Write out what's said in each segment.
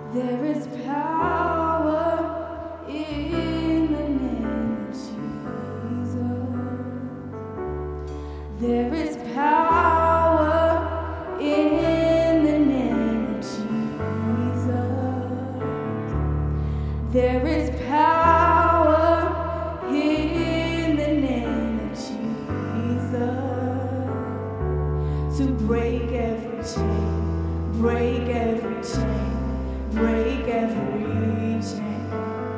There is power in the name of Jesus. There is power in the name of Jesus. There is power in the name of Jesus to break every chain, break every chain. Break every chain,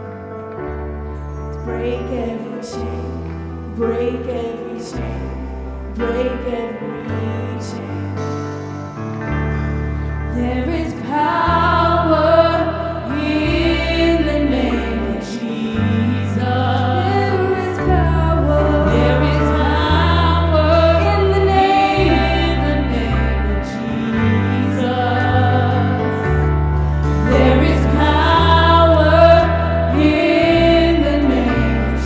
break every chain, break every chain, break every chain. There is power in the name of Jesus. There is power. There is power in the name of Jesus. There is power in the name of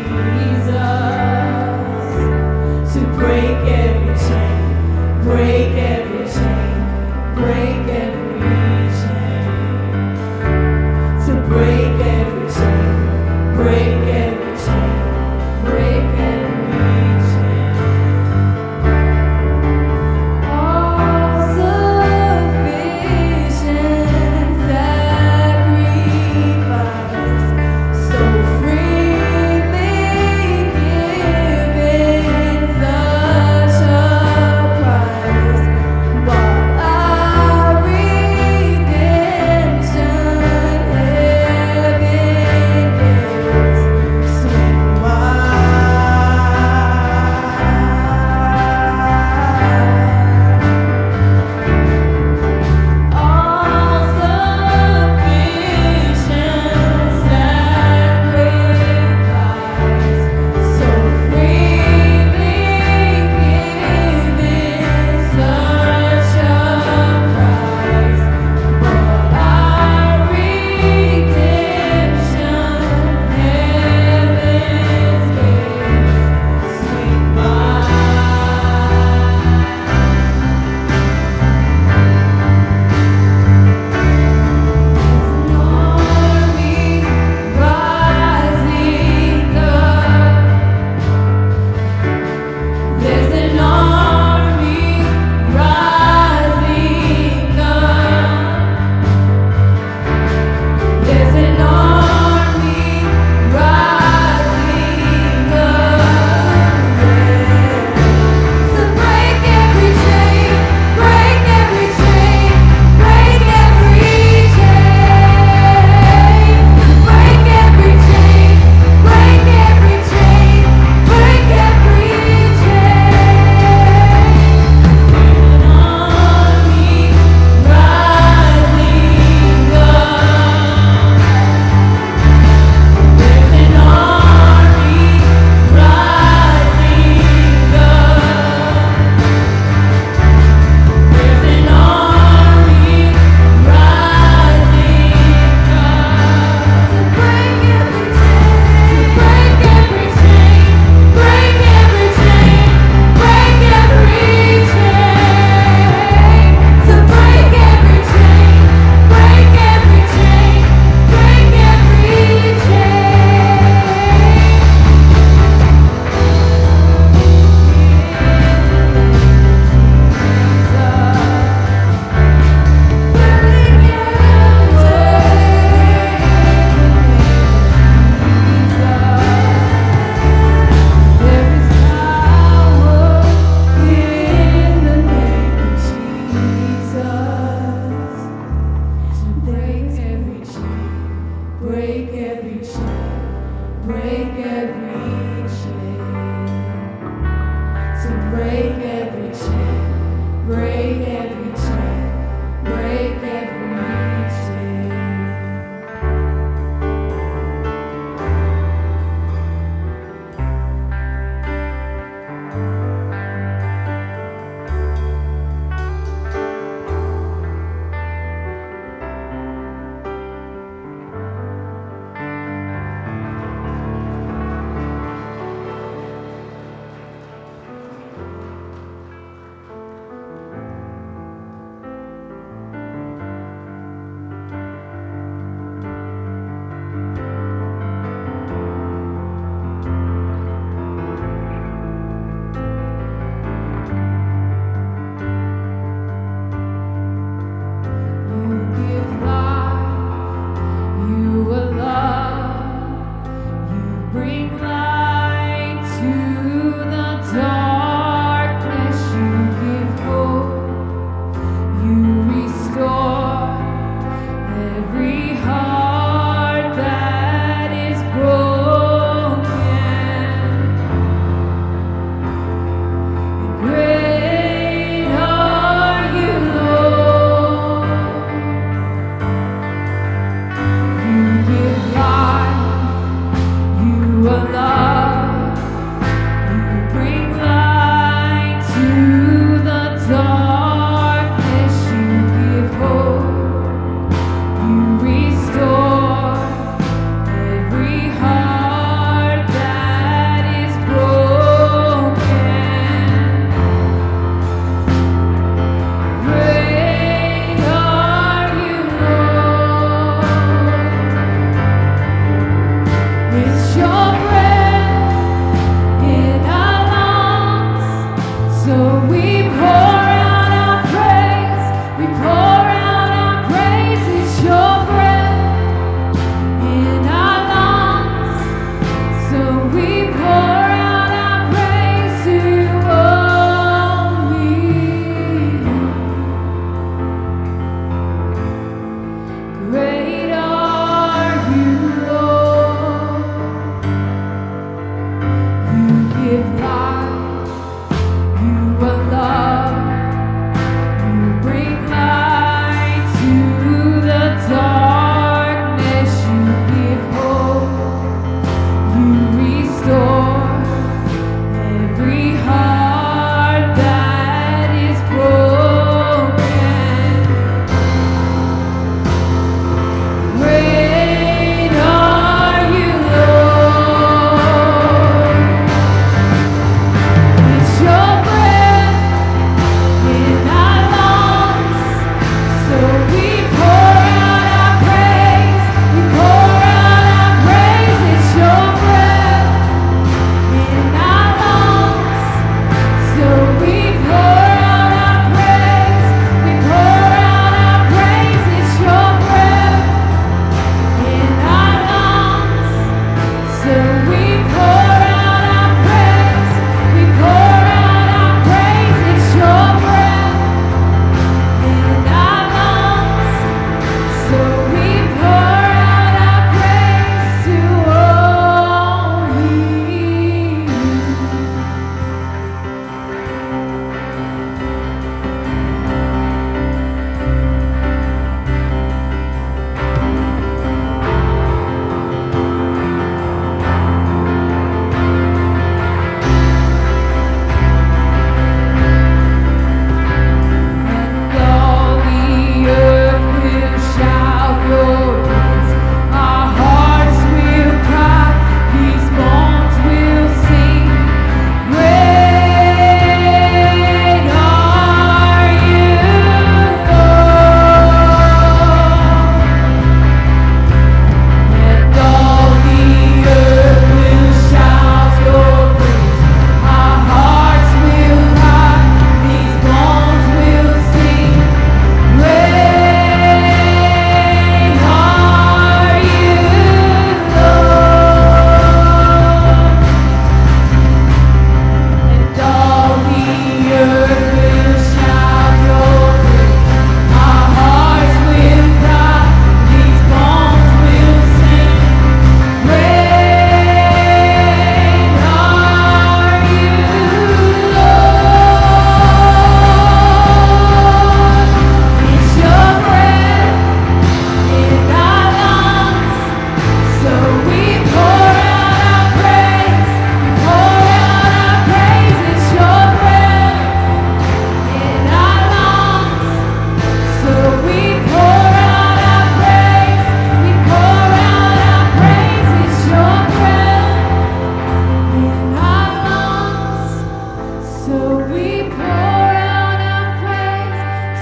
Jesus to break every chain, break every chain, break every chain, to break every chain, break every chain, break every chain. All sufficient sacrifice, so freely given, such a price, but I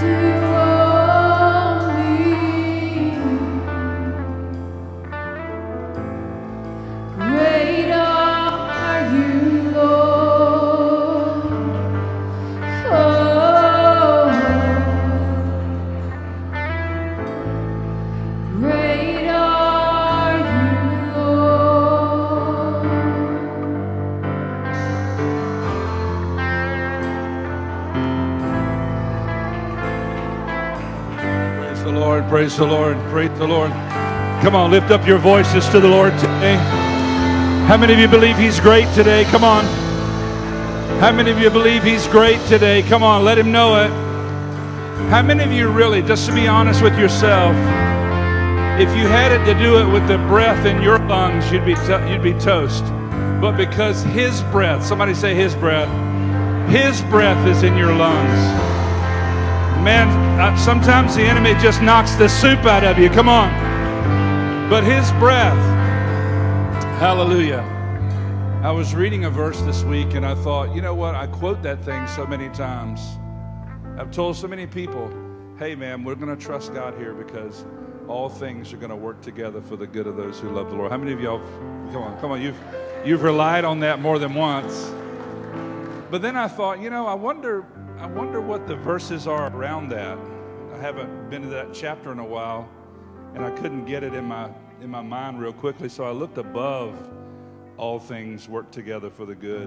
Praise the Lord. Praise the Lord. Come on, lift up your voices to the Lord today. How many of you believe He's great today? Come on. How many of you believe He's great today? Come on, let Him know it. How many of you really, just to be honest with yourself, if you had it to do it with the breath in your lungs, you'd be toast. But because His breath, somebody say His breath is in your lungs. Man, sometimes the enemy just knocks the soup out of you. Come on. But His breath. Hallelujah. I was reading a verse this week and I thought, you know what? I quote that thing so many times. I've told so many people, hey man, we're going to trust God here because all things are going to work together for the good of those who love the Lord. How many of y'all, come on, you've relied on that more than once. But then I thought, you know, I wonder what the verses are around that. I haven't been to that chapter in a while, and I couldn't get it in my mind real quickly, so I looked above all things work together for the good.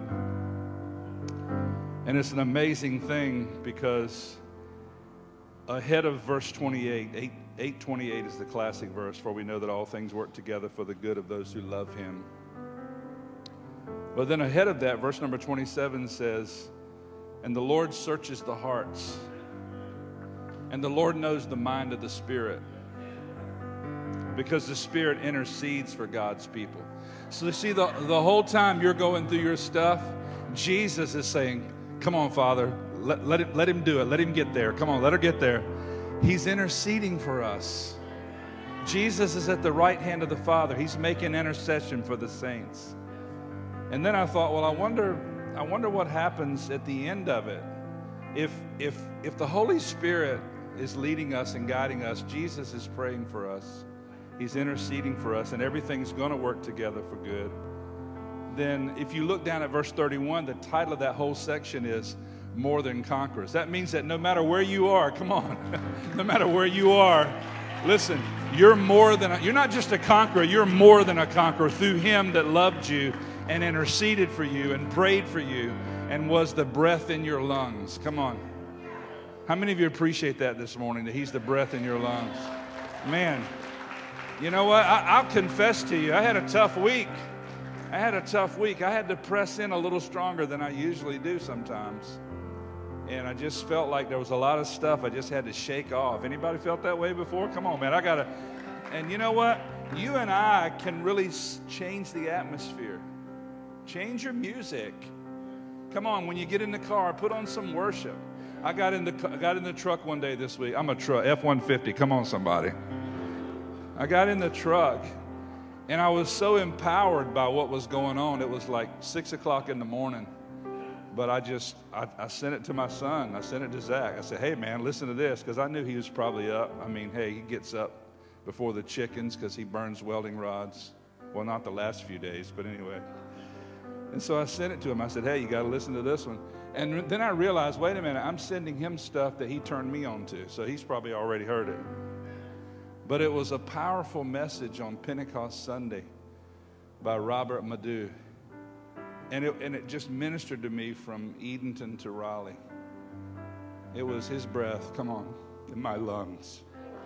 And it's an amazing thing because ahead of verse 28, 8:28 is the classic verse, for we know that all things work together for the good of those who love Him. But then ahead of that, verse number 27 says, and the Lord searches the hearts, and the Lord knows the mind of the Spirit, because the Spirit intercedes for God's people. So you see, the whole time you're going through your stuff, Jesus is saying, come on, Father, let Him do it. Let Him get there. Come on, let her get there. He's interceding for us. Jesus is at the right hand of the Father. He's making intercession for the saints. And then I thought, well, I wonder what happens at the end of it. If the Holy Spirit is leading us and guiding us, Jesus is praying for us, He's interceding for us, and everything's going to work together for good. Then if you look down at verse 31, the title of that whole section is More Than Conquerors. That means that no matter where you are, come on, no matter where you are, listen, you're not just a conqueror, you're more than a conqueror through Him that loved you and interceded for you and prayed for you and was the breath in your lungs. Come on. How many of you appreciate that this morning, that He's the breath in your lungs? Man, you know what? I'll confess to you, I had a tough week. I had to press in a little stronger than I usually do sometimes. And I just felt like there was a lot of stuff I just had to shake off. Anybody felt that way before? Come on, man. And you know what? You and I can really change the atmosphere. Change your music. Come on, when you get in the car, put on some worship. I got in the truck one day this week. I'm a truck, F-150. Come on, somebody. I got in the truck, and I was so empowered by what was going on. It was like 6 o'clock in the morning. But I sent it to my son. I sent it to Zach. I said, hey, man, listen to this, because I knew he was probably up. I mean, hey, he gets up before the chickens because he burns welding rods. Well, not the last few days, but anyway. And so I sent it to him. I said, hey, you got to listen to this one. And then I realized, wait a minute, I'm sending him stuff that he turned me on to. So he's probably already heard it. But it was a powerful message on Pentecost Sunday by Robert Madu. And it just ministered to me from Edenton to Raleigh. It was His breath, come on, in my lungs.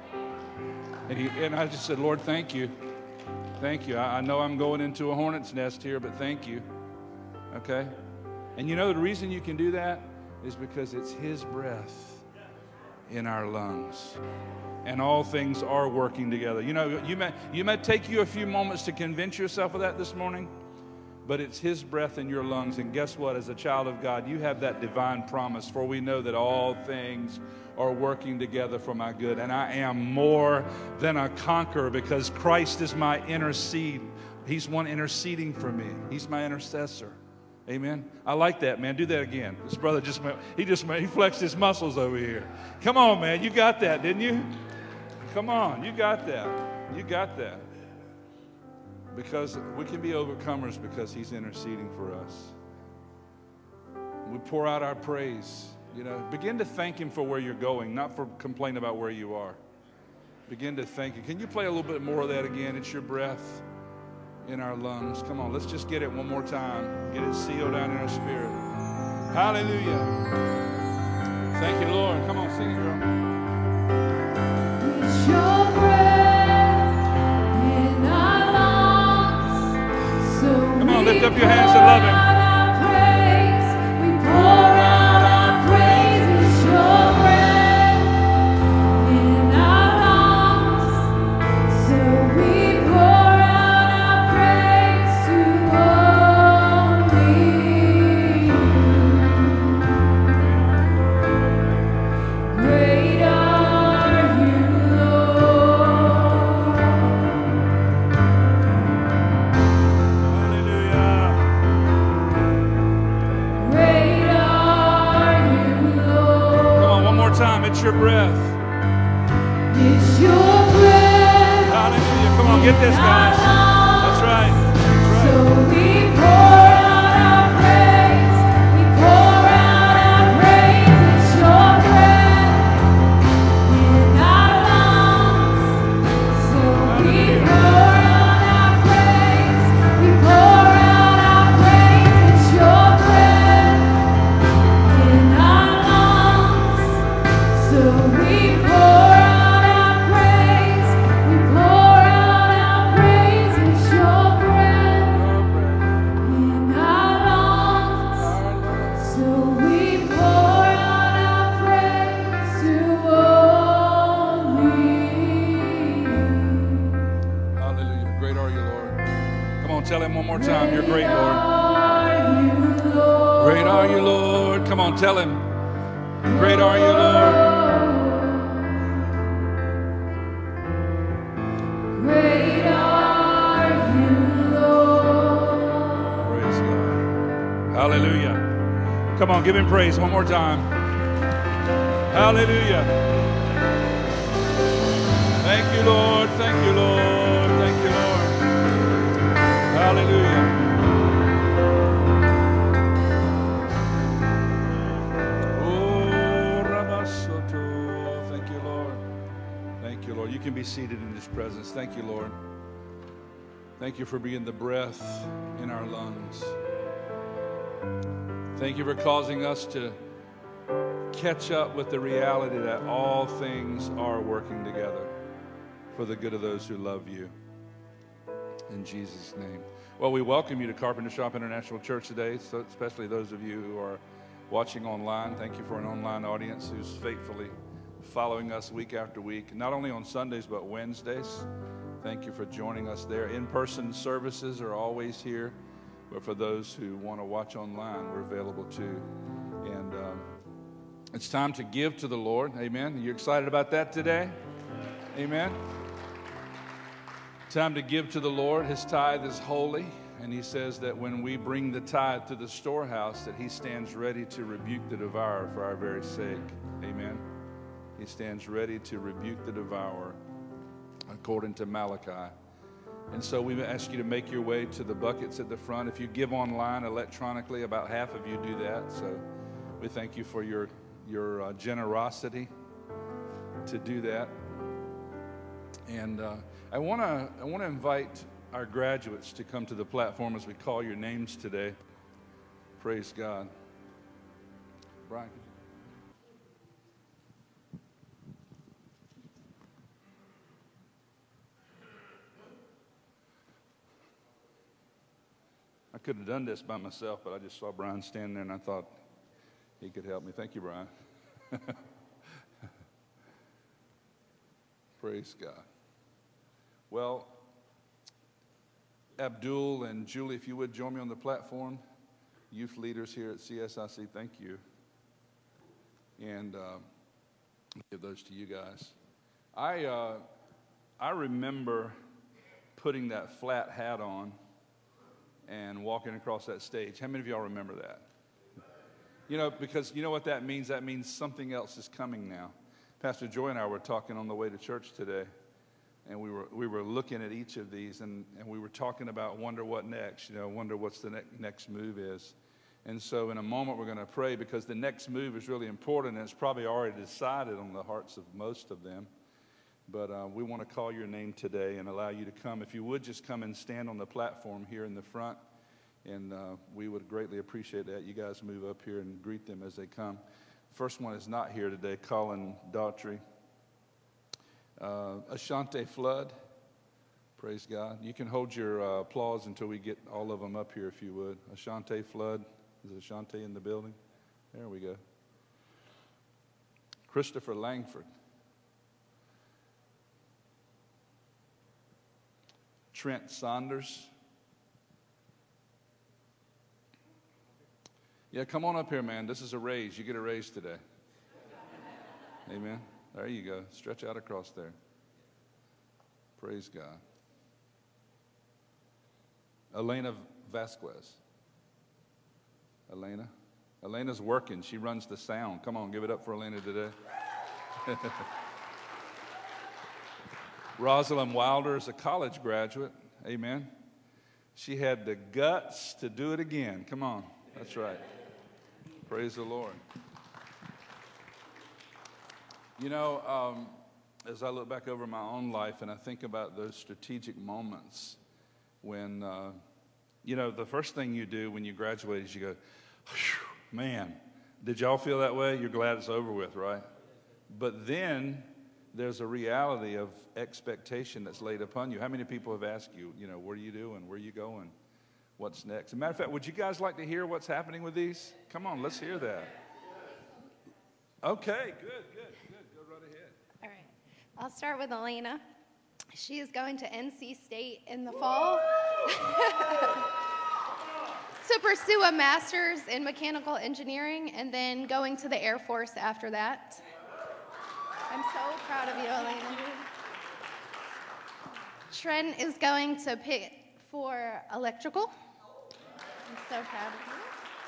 And I just said, Lord, thank you. Thank you. I know I'm going into a hornet's nest here, but thank you. Okay? And you know the reason you can do that is because it's His breath in our lungs. And all things are working together. You know, you may take you a few moments to convince yourself of that this morning, but it's His breath in your lungs. And guess what? As a child of God, you have that divine promise, for we know that all things are working together for my good. And I am more than a conqueror because Christ is my intercede. He's one interceding for me. He's my intercessor. Amen. I like that, man. Do that again. This brother he flexed his muscles over here. Come on, man. You got that, didn't you? Come on. You got that. You got that. Because we can be overcomers because he's interceding for us. We pour out our praise. You know, begin to thank him for where you're going, not for complain about where you are. Begin to thank him. Can you play a little bit more of that again? It's your breath in our lungs. Come on, let's just get it one more time. Get it sealed down in our spirit. Hallelujah. Thank you, Lord. Come on, sing it, girl. It's your breath in our lungs. So Come on, lift up your hands and love him. We pour out our praise. It's your breath in our lungs. So we pour out our praise to only you. Great are you, Lord. Hallelujah. Great are you, Lord. Come on, one more time. It's your breath. It's your breath. Hallelujah. Come on, get this, guys. That's right. That's So right. we pour out our praise. We pour out our praise. It's your breath in our lungs. So we pour out our praise. We pour out our praise. It's your breath in our lungs. So we pour out our praise. We pour out our praise. It's your breath in our lungs. So we pour out our praise to only you. Hallelujah. Great are you, Lord. Come on, tell him one more time. You're great, Lord. Are you, Lord? Great are you, Lord. Come on, tell him. Great are you, Lord. Great are you, Lord. Praise God. Hallelujah. Come on, give him praise one more time. Hallelujah. Thank you, Lord. Thank you, Lord. Thank you, Lord. Hallelujah. Oh, Ramasoto. Thank you, Lord. Thank you, Lord. You can be seated in His presence. Thank you, Lord. Thank you for being the breath in our lungs. Thank you for causing us to catch up with the reality that all things are working together for the good of those who love you. In Jesus' name. Well, we welcome you to Carpenter Shop International Church today, so especially those of you who are watching online. Thank you for an online audience who's faithfully following us week after week, not only on Sundays but Wednesdays. Thank you for joining us there. In-person services are always here, but for those who want to watch online, we're available too. And it's time to give to the Lord. Amen. Are you excited about that today? Amen. Time to give to the Lord. His tithe is holy, and He says that when we bring the tithe to the storehouse, that He stands ready to rebuke the devourer for our very sake. Amen. He stands ready to rebuke the devourer, according to Malachi. And so we ask you to make your way to the buckets at the front. If you give online electronically, about half of you do that. So we thank you for your generosity to do that. And I want to invite our graduates to come to the platform as we call your names today. Praise God. Brian. I could have done this by myself, but I just saw Brian standing there and I thought he could help me. Thank you, Brian. Praise God. Well, Abdul and Julie, if you would join me on the platform. Youth leaders here at CSIC, thank you. And I'll give those to you guys. I remember putting that flat hat on and walking across that stage. How many of y'all remember that? You know, because you know what that means? That means something else is coming now. Pastor Joy and I were talking on the way to church today, and we were looking at each of these, and we were talking about wonder what next, you know, wonder what's the next move is. And so in a moment we're going to pray, because the next move is really important, and it's probably already decided on the hearts of most of them. But we want to call your name today and allow you to come. If you would just come and stand on the platform here in the front, and we would greatly appreciate that. You guys move up here and greet them as they come. First one is not here today, Colin Daughtry. Ashante Flood, praise God. You can hold your applause until we get all of them up here, if you would. Ashante Flood, is Ashante in the building? There we go. Christopher Langford. Trent Saunders. Yeah, come on up here, man. This is a raise. You get a raise today. Amen. There you go. Stretch out across there. Praise God. Elena Vasquez. Elena. Elena's working. She runs the sound. Come on, give it up for Elena today. Rosalind Wilder is a college graduate. Amen. She had the guts to do it again. Come on. That's right. Praise the Lord. You know, as I look back over my own life and I think about those strategic moments when, you know, the first thing you do when you graduate is you go, man, did y'all feel that way? You're glad it's over with, right? But then there's a reality of expectation that's laid upon you. How many people have asked you, you know, what are you doing? Where are you going? What's next? As a matter of fact, would you guys like to hear what's happening with these? Come on, let's hear that. Okay, good. Go right ahead. All right. I'll start with Elena. She is going to NC State in the fall to pursue a master's in mechanical engineering and then going to the Air Force after that. I'm so proud of you, Elena. Trent is going to pick for electrical. I'm so proud of you.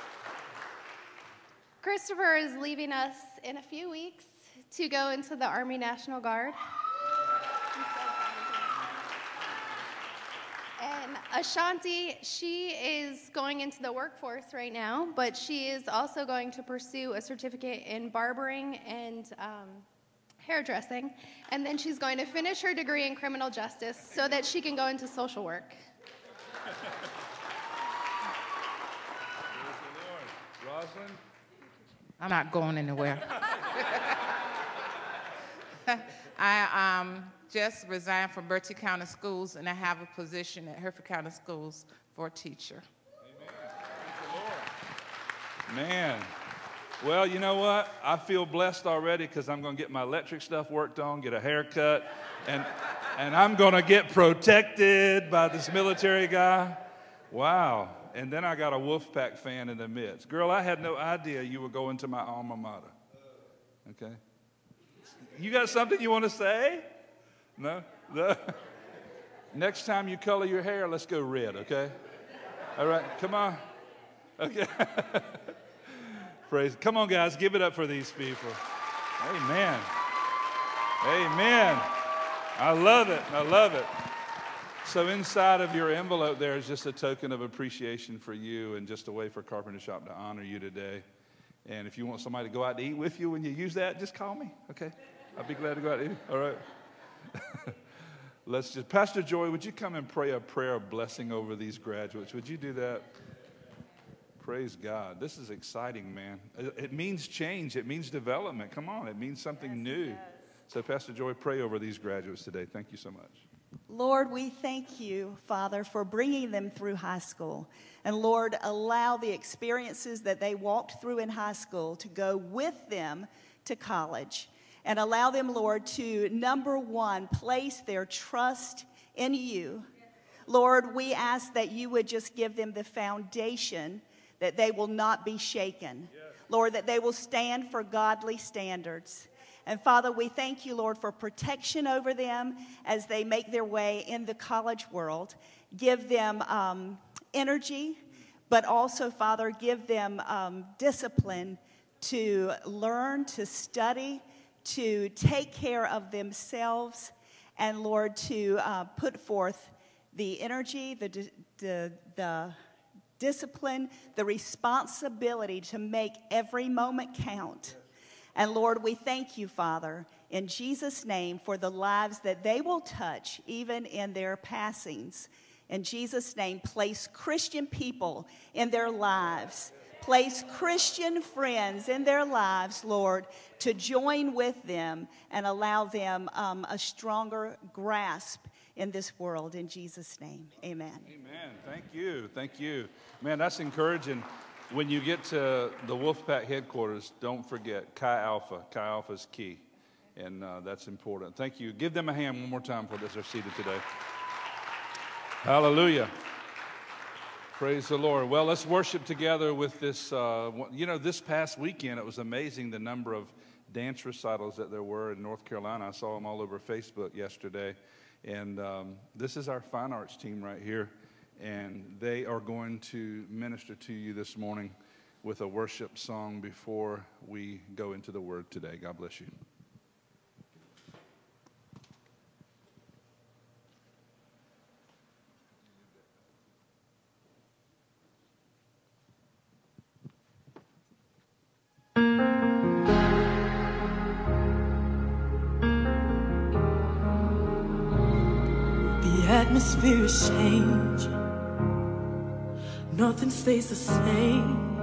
Christopher is leaving us in a few weeks to go into the Army National Guard. I'm so proud of you. And Ashanti, she is going into the workforce right now, but she is also going to pursue a certificate in barbering and hairdressing, and then she's going to finish her degree in criminal justice so that she can go into social work. Rosalind? I'm not going anywhere. I just resigned from Bertie County Schools, and I have a position at Hereford County Schools for a teacher. Amen. Man. Well, you know what? I feel blessed already because I'm going to get my electric stuff worked on, get a haircut, and I'm going to get protected by this military guy. Wow. And then I got a Wolfpack fan in the midst. Girl, I had no idea you were going to my alma mater. Okay? You got something you want to say? No? Next time you color your hair, let's go red, okay? All right, come on. Okay. Praise. Come on, guys, give it up for these people. Amen. Amen. I love it. So inside of your envelope there is just a token of appreciation for you and just a way for Carpenter Shop to honor you today. And if you want somebody to go out to eat with you when you use that, just call me, okay? I'll be glad to go out to eat. All right. Pastor Joy, would you come and pray a prayer of blessing over these graduates? Would you do that? Praise God. This is exciting, man. It means change. It means development. Come on. It means something new. So, Pastor Joy, pray over these graduates today. Thank you so much. Lord, we thank you, Father, for bringing them through high school. And, Lord, allow the experiences that they walked through in high school to go with them to college. And allow them, Lord, to, number one, place their trust in you. Lord, we ask that you would just give them the foundation that they will not be shaken. Lord, that they will stand for godly standards. And Father, we thank you, Lord, for protection over them as they make their way in the college world. Give them energy, but also, Father, give them discipline to learn, to study, to take care of themselves, and Lord, to put forth the energy, the discipline, the responsibility to make every moment count. And Lord, we thank you, Father, in Jesus' name for the lives that they will touch even in their passings. In Jesus' name, place Christian people in their lives. Place Christian friends in their lives, Lord, to join with them and allow them a stronger grasp in this world. In Jesus' name, amen. Amen. Thank you. Thank you. Man, that's encouraging. When you get to the Wolfpack headquarters, don't forget Chi Alpha. Chi Alpha is key, and that's important. Thank you. Give them a hand one more time for this. They're seated today. Hallelujah. Praise the Lord. Well, let's worship together with this. This past weekend, it was amazing the number of dance recitals that there were in North Carolina. I saw them all over Facebook yesterday. And this is our fine arts team right here. And they are going to minister to you this morning with a worship song before we go into the Word today. God bless you. The atmosphere is changing. Nothing stays the same.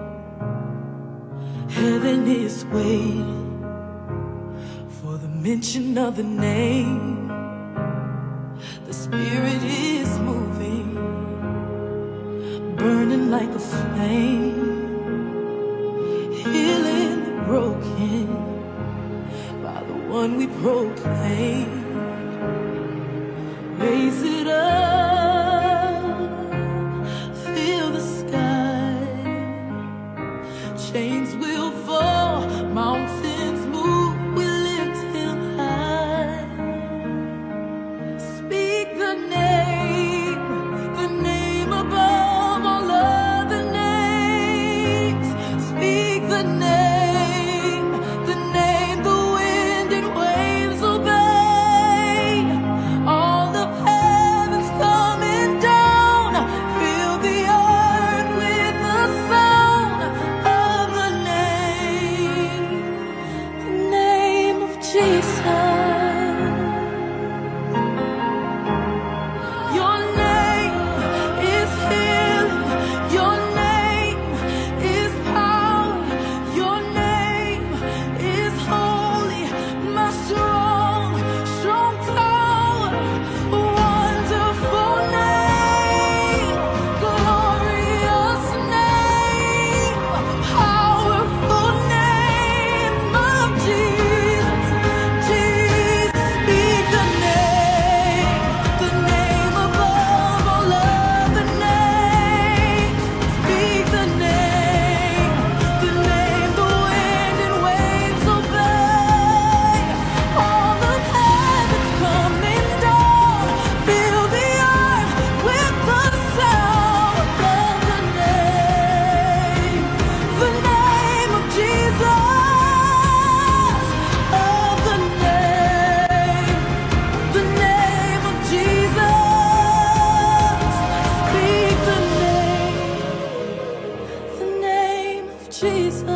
Heaven is waiting for the mention of the name. The Spirit is moving, burning like a flame, healing the broken by the one we proclaim. Raise it up, fill the sky. Chains will fall, mountains move, we lift him high. Speak the name above all other names. Speak the name the wind and waves obey. All of heaven's coming down, fill the earth with the sound of the name of Jesus. Your name is healing, your name is power, your name is holy, my strong tower, wonderful name, glorious name, powerful name of Jesus. Speak the name above all other names. Speak the name the wind and waves obey. All of heaven's coming down, fill the earth with the sound of the name of Jesus, of the name of Jesus. Speak the name of Jesus.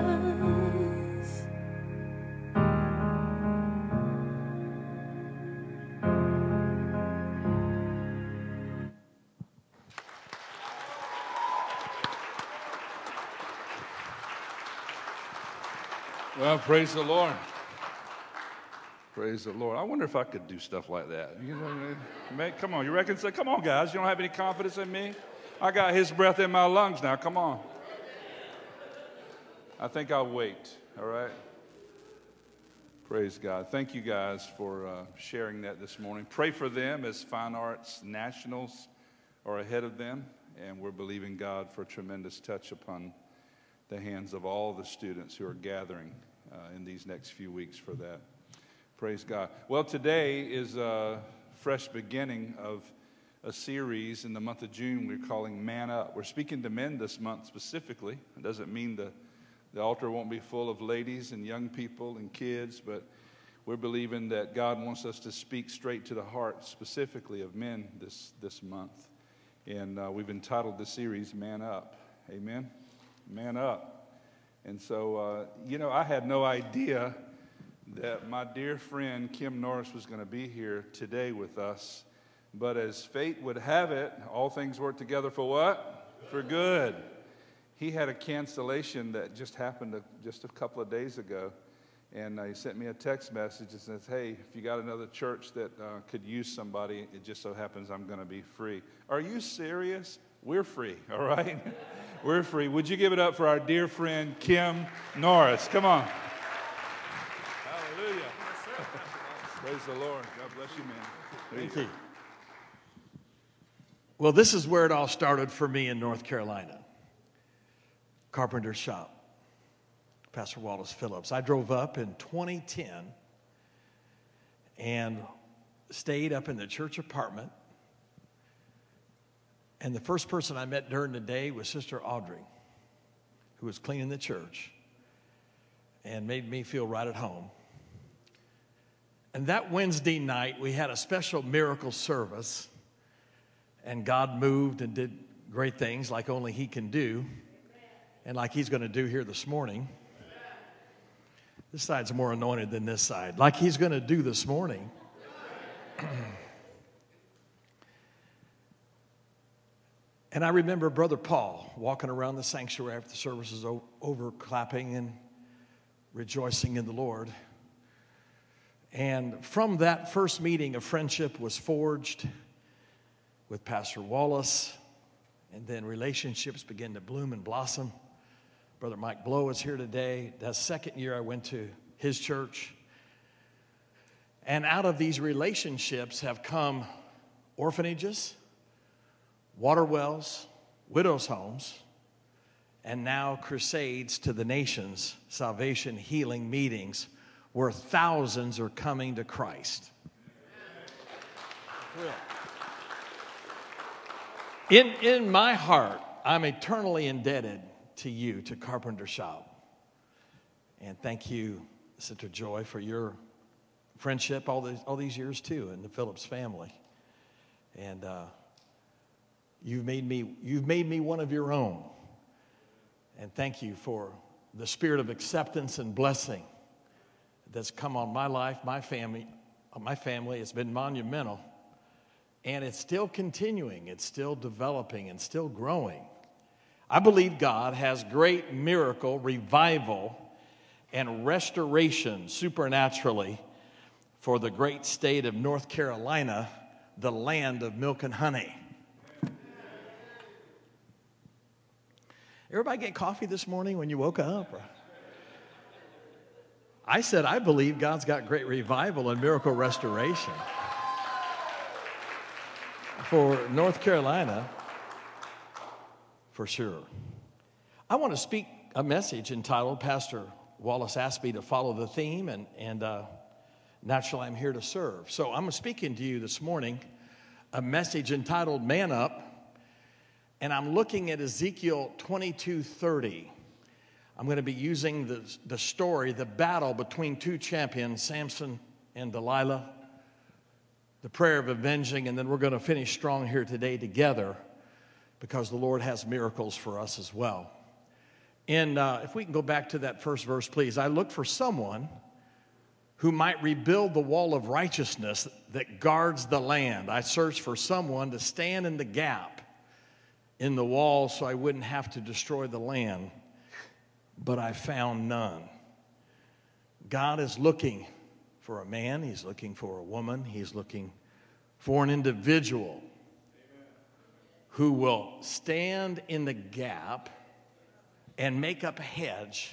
Well, praise the Lord. Praise the Lord. I wonder if I could do stuff like that. You know what I mean? Come on, you reckon? Say, come on, guys. You don't have any confidence in me? I got his breath in my lungs now. Come on. I think I'll wait, all right? Praise God. Thank you guys for sharing that this morning. Pray for them as Fine Arts Nationals are ahead of them, and we're believing God for a tremendous touch upon the hands of all the students who are gathering in these next few weeks for that. Praise God. Well, today is a fresh beginning of a series in the month of June we're calling Man Up. We're speaking to men this month specifically. It doesn't mean the altar won't be full of ladies and young people and kids, but we're believing that God wants us to speak straight to the heart specifically of men this month. And we've entitled the series Man Up. Amen? Man Up. And so, I had no idea that my dear friend Kim Norris was going to be here today with us. But as fate would have it, all things work together for what? For good. He had a cancellation that just happened just a couple of days ago. And he sent me a text message that says, hey, if you got another church that could use somebody, it just so happens I'm going to be free. Are you serious? We're free, all right? We're free. Would you give it up for our dear friend Kim Norris? Come on. Hallelujah. Praise the Lord. God bless you, man. Thank you. Well, this is where it all started for me in North Carolina. Carpenter's shop. Pastor Wallace Phillips. I drove up in 2010 and stayed up in the church apartment. And the first person I met during the day was Sister Audrey, who was cleaning the church and made me feel right at home. And that Wednesday night, we had a special miracle service, and God moved and did great things like only He can do, and like He's going to do here this morning. This side's more anointed than this side, like He's going to do this morning. And I remember Brother Paul walking around the sanctuary after the service was over, clapping and rejoicing in the Lord. And from that first meeting, a friendship was forged with Pastor Wallace, and then relationships began to bloom and blossom. Brother Mike Blow is here today. That's the second year I went to his church. And out of these relationships have come orphanages, water wells, widows' homes, and now crusades to the nations, salvation, healing meetings, where thousands are coming to Christ. In my heart, I'm eternally indebted to you, to Carpenter Shop. And thank you, Sister Joy, for your friendship all these years too, and the Phillips family. And you've made me one of your own. And thank you for the spirit of acceptance and blessing that's come on my life, my family. It's been monumental. And it's still continuing, it's still developing, and still growing. I believe God has great miracle, revival, and restoration supernaturally for the great state of North Carolina, the land of milk and honey. Everybody get coffee this morning when you woke up? I said, I believe God's got great revival and miracle restoration for North Carolina, for sure. I want to speak a message entitled, Pastor Wallace asked me to follow the theme, and naturally I'm here to serve. So I'm speaking to you this morning a message entitled Man Up, and I'm looking at Ezekiel 22:30. I'm going to be using the story, the battle between two champions, Samson and Delilah, the prayer of avenging, and then we're going to finish strong here today together because the Lord has miracles for us as well. And if we can go back to that first verse, please. I look for someone who might rebuild the wall of righteousness that guards the land. I searched for someone to stand in the gap in the wall so I wouldn't have to destroy the land, but I found none. God is looking for a man. He's looking for a woman. He's looking for an individual who will stand in the gap and make up a hedge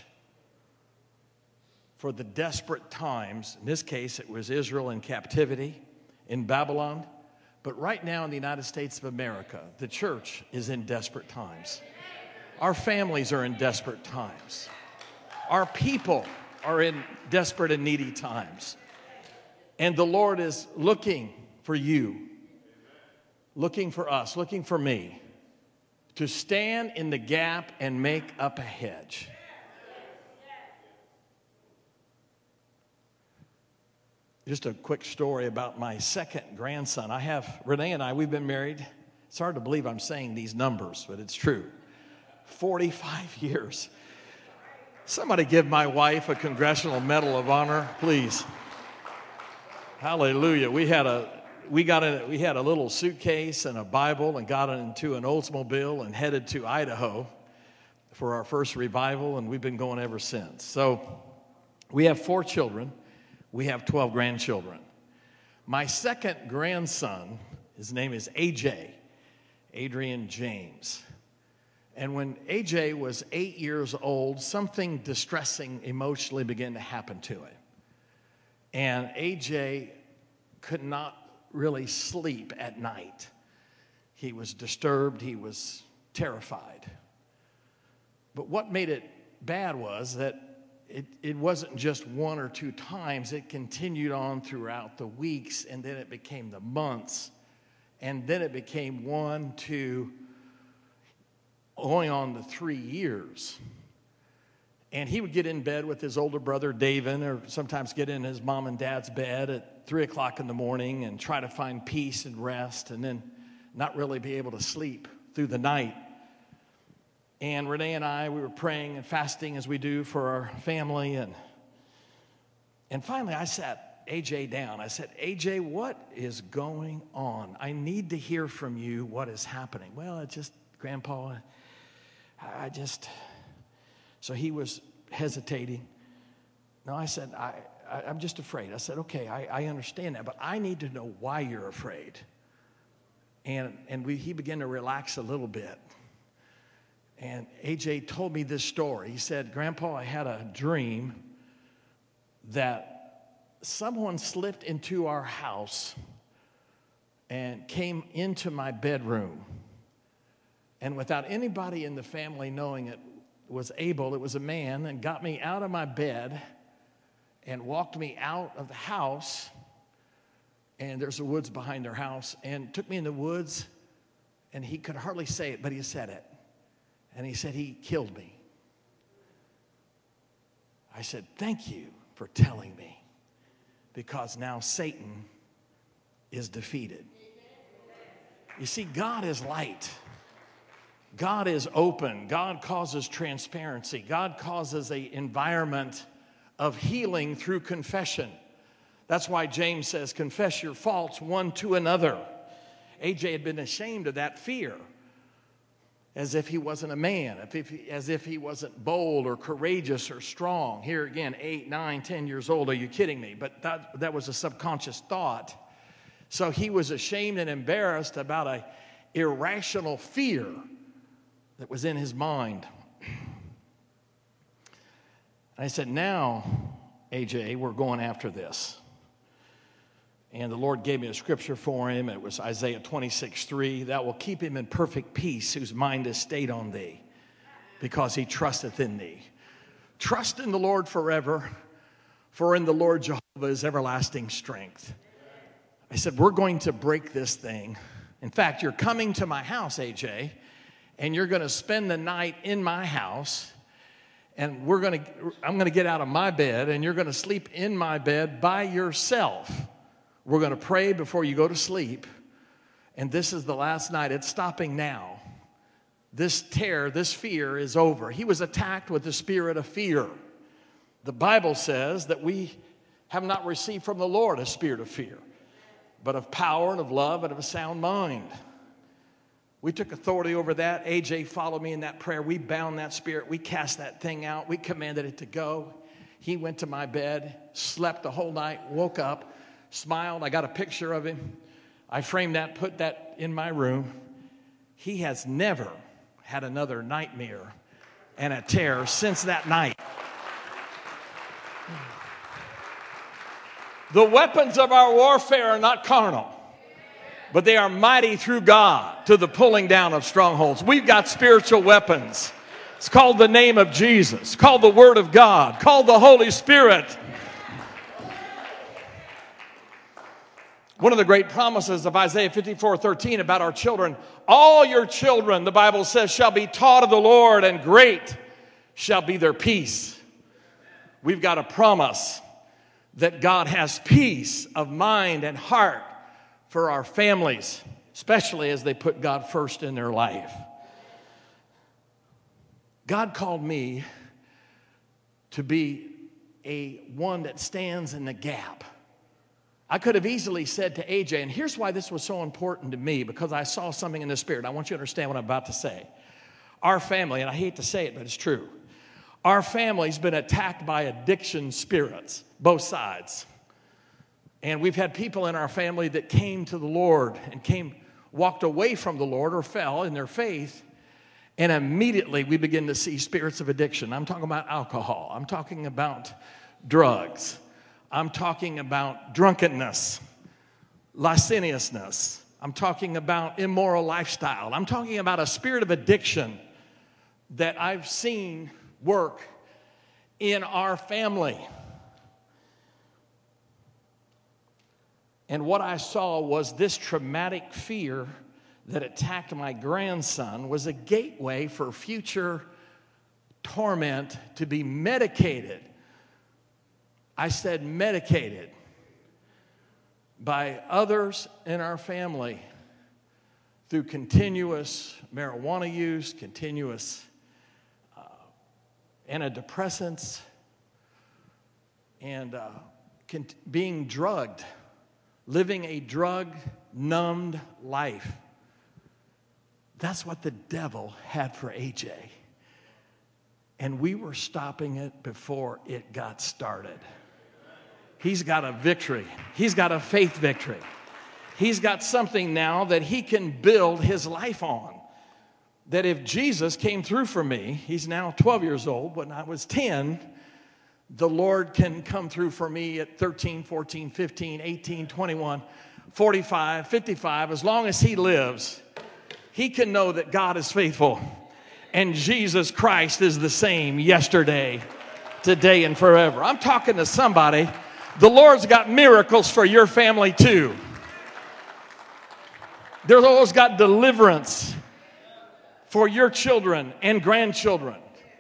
for the desperate times. In this case, it was Israel in captivity in Babylon. But right now in the United States of America, the church is in desperate times. Our families are in desperate times. Our people are in desperate and needy times. And the Lord is looking for you looking for us, looking for me, to stand in the gap and make up a hedge. Just a quick story about my second grandson. Renee and I, we've been married. It's hard to believe I'm saying these numbers, but it's true. 45 years. Somebody give my wife a Congressional Medal of Honor, please. Hallelujah. We had a little suitcase and a Bible and got into an Oldsmobile and headed to Idaho for our first revival, and we've been going ever since. So we have 4 children. We have 12 grandchildren. My second grandson, his name is AJ, Adrian James. And when AJ was 8 years old, something distressing emotionally began to happen to him. And AJ could not really sleep at night. He was disturbed. He was terrified. But what made it bad was that it wasn't just 1 or 2 times. It continued on throughout the weeks, and then it became the months. And then it became 1, 2, going on to 3 years. And he would get in bed with his older brother, David, or sometimes get in his mom and dad's bed at 3 o'clock in the morning and try to find peace and rest, and then not really be able to sleep through the night. And Renee and I, we were praying and fasting as we do for our family. And finally, I sat AJ down. I said, AJ, what is going on? I need to hear from you what is happening. Well, it's just, Grandpa, so he was hesitating. No, I said, I'm just afraid. I said, okay, I understand that, but I need to know why you're afraid. And he began to relax a little bit. And AJ told me this story. He said, Grandpa, I had a dream that someone slipped into our house and came into my bedroom. And without anybody in the family knowing it was a man, and got me out of my bed and walked me out of the house. And there's the woods behind their house, and took me in the woods, and he could hardly say it, but he said it. And he said, he killed me. I said, thank you for telling me, because now Satan is defeated. You see, God is light. God is open. God causes transparency. God causes an environment of healing through confession. That's why James says, confess your faults one to another. AJ had been ashamed of that fear, as if he wasn't a man, as if he wasn't bold or courageous or strong. Here again, 8, 9, 10 years old. Are you kidding me? But that was a subconscious thought. So he was ashamed and embarrassed about an irrational fear that was in his mind. I said, now, AJ, we're going after this. And the Lord gave me a scripture for him. It was Isaiah 26:3. That will keep him in perfect peace, whose mind is stayed on thee, because he trusteth in thee. Trust in the Lord forever, for in the Lord Jehovah is everlasting strength. I said, we're going to break this thing. In fact, you're coming to my house, AJ, and you're going to spend the night in my house. And I'm going to get out of my bed, and you're going to sleep in my bed by yourself. We're going to pray before you go to sleep. And this is the last night. It's stopping now. This terror, this fear is over. He was attacked with the spirit of fear. The Bible says that we have not received from the Lord a spirit of fear, but of power and of love and of a sound mind. We took authority over that. AJ followed me in that prayer. We bound that spirit. We cast that thing out. We commanded it to go. He went to my bed, slept the whole night, woke up, smiled. I got a picture of him. I framed that, put that in my room. He has never had another nightmare and a terror since that night. The weapons of our warfare are not carnal, but they are mighty through God to the pulling down of strongholds. We've got spiritual weapons. It's called the name of Jesus, called the Word of God, called the Holy Spirit. One of the great promises of Isaiah 54:13 about our children, all your children, the Bible says, shall be taught of the Lord, and great shall be their peace. We've got a promise that God has peace of mind and heart for our families, especially as they put God first in their life. God called me to be one that stands in the gap. I could have easily said to AJ, and here's why this was so important to me, because I saw something in the Spirit. I want you to understand what I'm about to say. Our family, and I hate to say it, but it's true. Our family's been attacked by addiction spirits, both sides. And we've had people in our family that came to the Lord and walked away from the Lord or fell in their faith. And immediately we begin to see spirits of addiction. I'm talking about alcohol. I'm talking about drugs. I'm talking about drunkenness, licentiousness. I'm talking about immoral lifestyle. I'm talking about a spirit of addiction that I've seen work in our family. And what I saw was this traumatic fear that attacked my grandson was a gateway for future torment to be medicated. I said medicated by others in our family through continuous marijuana use, continuous antidepressants, and being drugged, living a drug-numbed life. That's what the devil had for AJ. And we were stopping it before it got started. He's got a victory. He's got a faith victory. He's got something now that he can build his life on. That if Jesus came through for me, he's now 12 years old. When I was 10, the Lord can come through for me at 13, 14, 15, 18, 21, 45, 55. As long as he lives, he can know that God is faithful. And Jesus Christ is the same yesterday, today, and forever. I'm talking to somebody. The Lord's got miracles for your family too. There's always got deliverance for your children and grandchildren.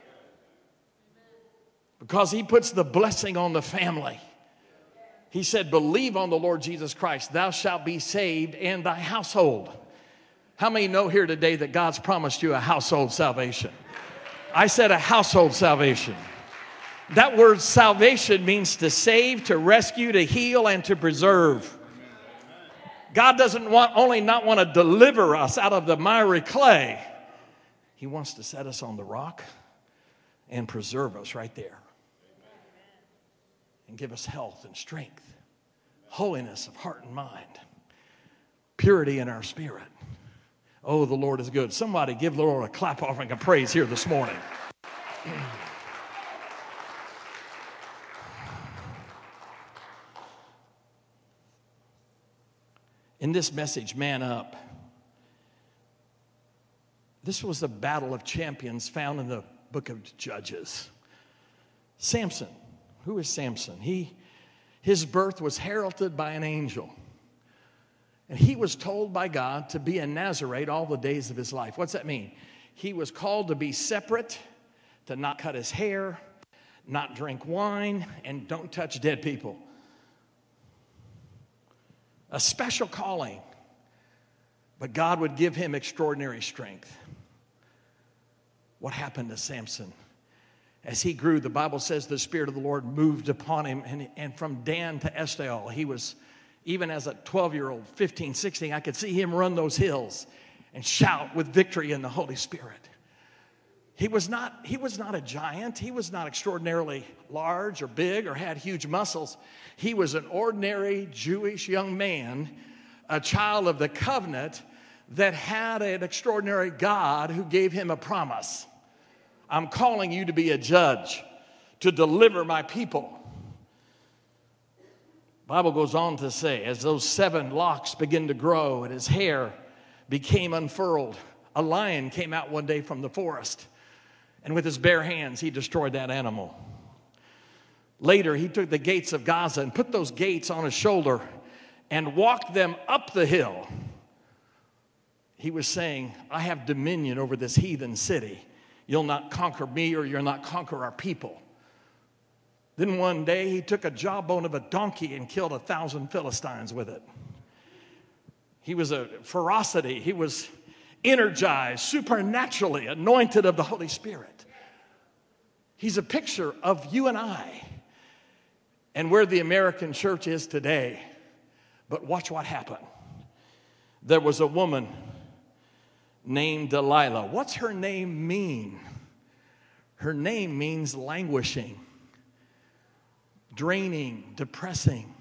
Because he puts the blessing on the family. He said, believe on the Lord Jesus Christ, thou shalt be saved and thy household. How many know here today that God's promised you a household salvation? I said a household salvation. That word salvation means to save, to rescue, to heal, and to preserve. God doesn't not want to deliver us out of the miry clay. He wants to set us on the rock and preserve us right there. And give us health and strength, holiness of heart and mind, purity in our spirit. Oh, the Lord is good. Somebody give the Lord a clap offering of praise here this morning. In this message, Man Up, this was a battle of champions found in the book of Judges. Samson. Who is Samson? His birth was heralded by an angel. And he was told by God to be a Nazarite all the days of his life. What's that mean? He was called to be separate, to not cut his hair, not drink wine, and don't touch dead people. A special calling. But God would give him extraordinary strength. What happened to Samson? As he grew, the Bible says the Spirit of the Lord moved upon him. And from Dan to Estiel, he was, even as a 12-year-old, 15, 16, I could see him run those hills and shout with victory in the Holy Spirit. He was not a giant. He was not extraordinarily large or big or had huge muscles. He was an ordinary Jewish young man, a child of the covenant that had an extraordinary God who gave him a promise. I'm calling you to be a judge, to deliver my people. The Bible goes on to say, as those 7 locks began to grow and his hair became unfurled, a lion came out one day from the forest, and with his bare hands, he destroyed that animal. Later, he took the gates of Gaza and put those gates on his shoulder and walked them up the hill, he was saying, I have dominion over this heathen city. You'll not conquer me, or you'll not conquer our people. Then one day he took a jawbone of a donkey and killed 1,000 Philistines with it. He was a ferocity. He was energized, supernaturally anointed of the Holy Spirit. He's a picture of you and I and where the American church is today. But watch what happened. There was a woman named Delilah. What's her name mean? Her name means languishing, draining, depressing.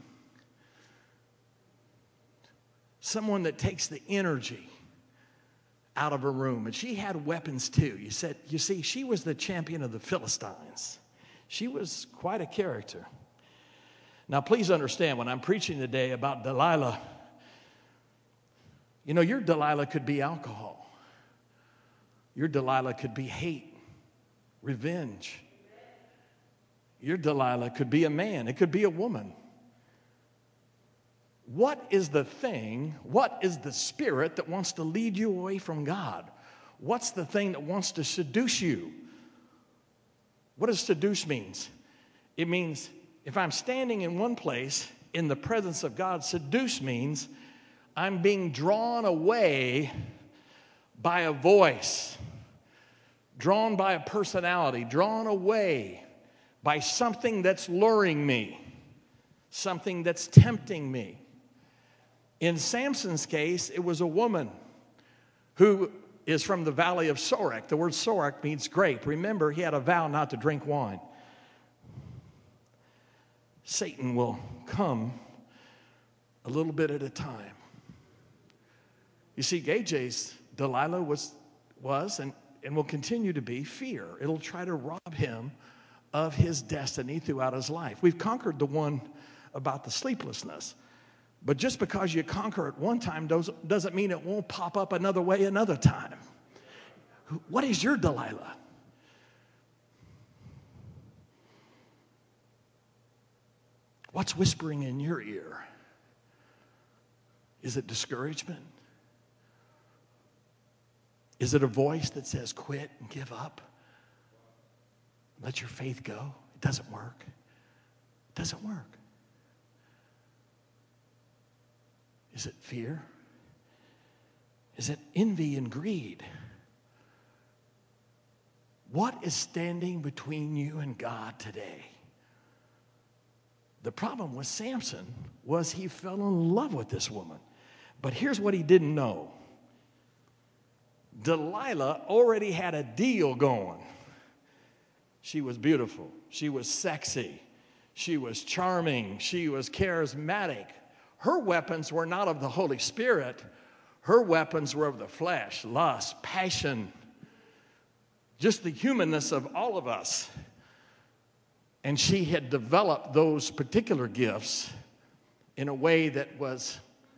Someone that takes the energy out of a room. And she had weapons too. You see, she was the champion of the Philistines. She was quite a character. Now, please understand, when I'm preaching today about Delilah, you know, your Delilah could be alcohol. Your Delilah could be hate, revenge. Your Delilah could be a man. It could be a woman. What is the thing, what is the spirit that wants to lead you away from God? What's the thing that wants to seduce you? What does seduce means? It means if I'm standing in one place in the presence of God, seduce means I'm being drawn away by a voice, drawn by a personality, drawn away by something that's luring me, something that's tempting me. In Samson's case, it was a woman who is from the valley of Sorek. The word Sorek means grape. Remember, he had a vow not to drink wine. Satan will come a little bit at a time. You see, AJ's Delilah was and will continue to be fear. It'll try to rob him of his destiny throughout his life. We've conquered the one about the sleeplessness. But just because you conquer it one time doesn't mean it won't pop up another way another time. What is your Delilah? What's whispering in your ear? Is it discouragement? Is it a voice that says quit and give up? Let your faith go? It doesn't work. It doesn't work. Is it fear? Is it envy and greed? What is standing between you and God today? The problem with Samson was he fell in love with this woman. But here's what he didn't know. Delilah already had a deal going. She was beautiful. She was sexy. She was charming. She was charismatic. Her weapons were not of the Holy Spirit. Her weapons were of the flesh, lust, passion, just the humanness of all of us. And she had developed those particular gifts in a way that was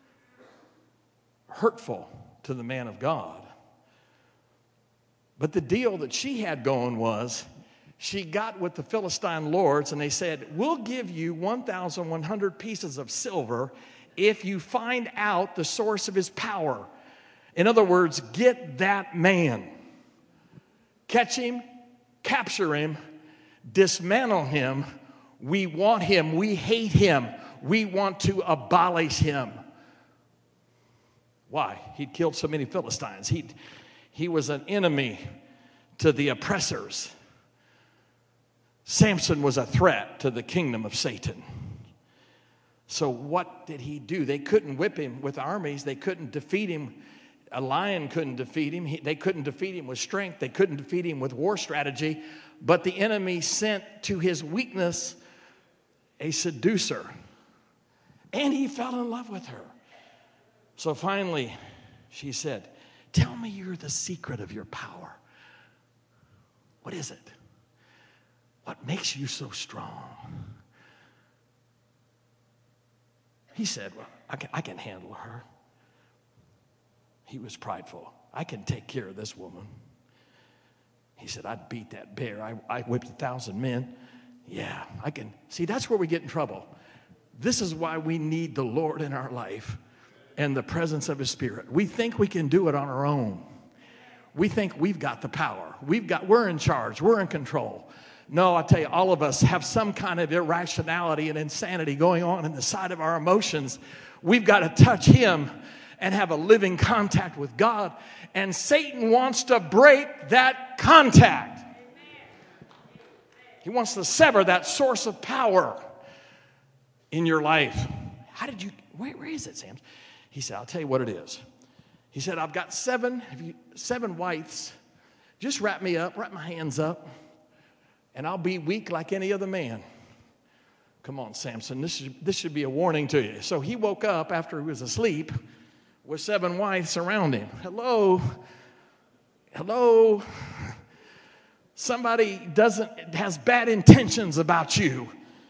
hurtful to the man of God. But the deal that she had going was she got with the Philistine lords and they said, we'll give you 1,100 pieces of silver if you find out the source of his power. In other words, get that man. Catch him, capture him, dismantle him. We want him. We hate him. We want to abolish him. Why? He'd killed so many Philistines. He was an enemy to the oppressors. Samson was a threat to the kingdom of Satan. So what did he do? They couldn't whip him with armies. They couldn't defeat him. A lion couldn't defeat him. They couldn't defeat him with strength. They couldn't defeat him with war strategy. But the enemy sent to his weakness a seducer. And he fell in love with her. So finally, she said, tell me you're the secret of your power. What is it? What makes you so strong? He said, well, I can handle her. He was prideful. I can take care of this woman. He said, I'd beat that bear. I whipped 1,000 men. Yeah, I can. See, that's where we get in trouble. This is why we need the Lord in our life and the presence of His Spirit. We think we can do it on our own. We think we've got the power. We're in charge. We're in control. No, I tell you, all of us have some kind of irrationality and insanity going on in the side of our emotions. We've got to touch Him and have a living contact with God. And Satan wants to break that contact. He wants to sever that source of power in your life. Where is it, Sam? He said, I'll tell you what it is. He said, I've got seven wives. Just wrap me up, wrap my hands up, and I'll be weak like any other man. Come on, Samson, this should be a warning to you. So he woke up after he was asleep with 7 wives around him. Hello. Somebody has bad intentions about you.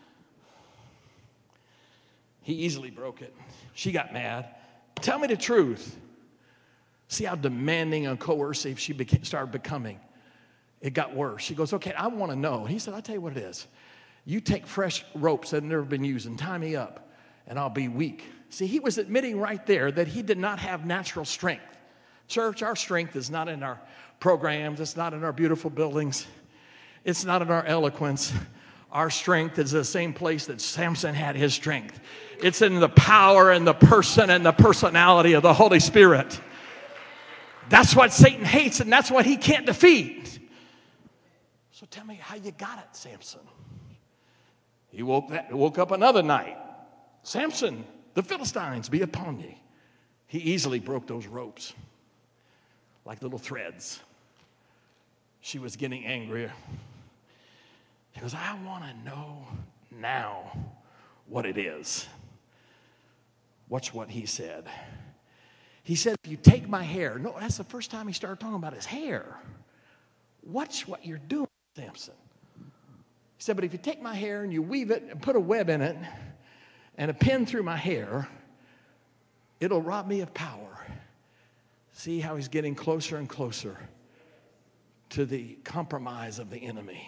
He easily broke it. She got mad. Tell me the truth. See how demanding and coercive she started becoming. It got worse. She goes, okay, I want to know. He said, I'll tell you what it is. You take fresh ropes that have never been used and tie me up, and I'll be weak. See, he was admitting right there that he did not have natural strength. Church, our strength is not in our programs. It's not in our beautiful buildings. It's not in our eloquence. Our strength is the same place that Samson had his strength. It's in the power and the person and the personality of the Holy Spirit. That's what Satan hates, and that's what he can't defeat. So tell me how you got it, Samson. He woke up another night. Samson, the Philistines be upon thee. He easily broke those ropes like little threads. She was getting angrier. He goes, I want to know now what it is. Watch what he said. He said, if you take my hair. No, that's the first time he started talking about his hair. Watch what you're doing, Samson. He said, but if you take my hair and you weave it and put a web in it and a pin through my hair, it'll rob me of power. See how he's getting closer and closer to the compromise of the enemy.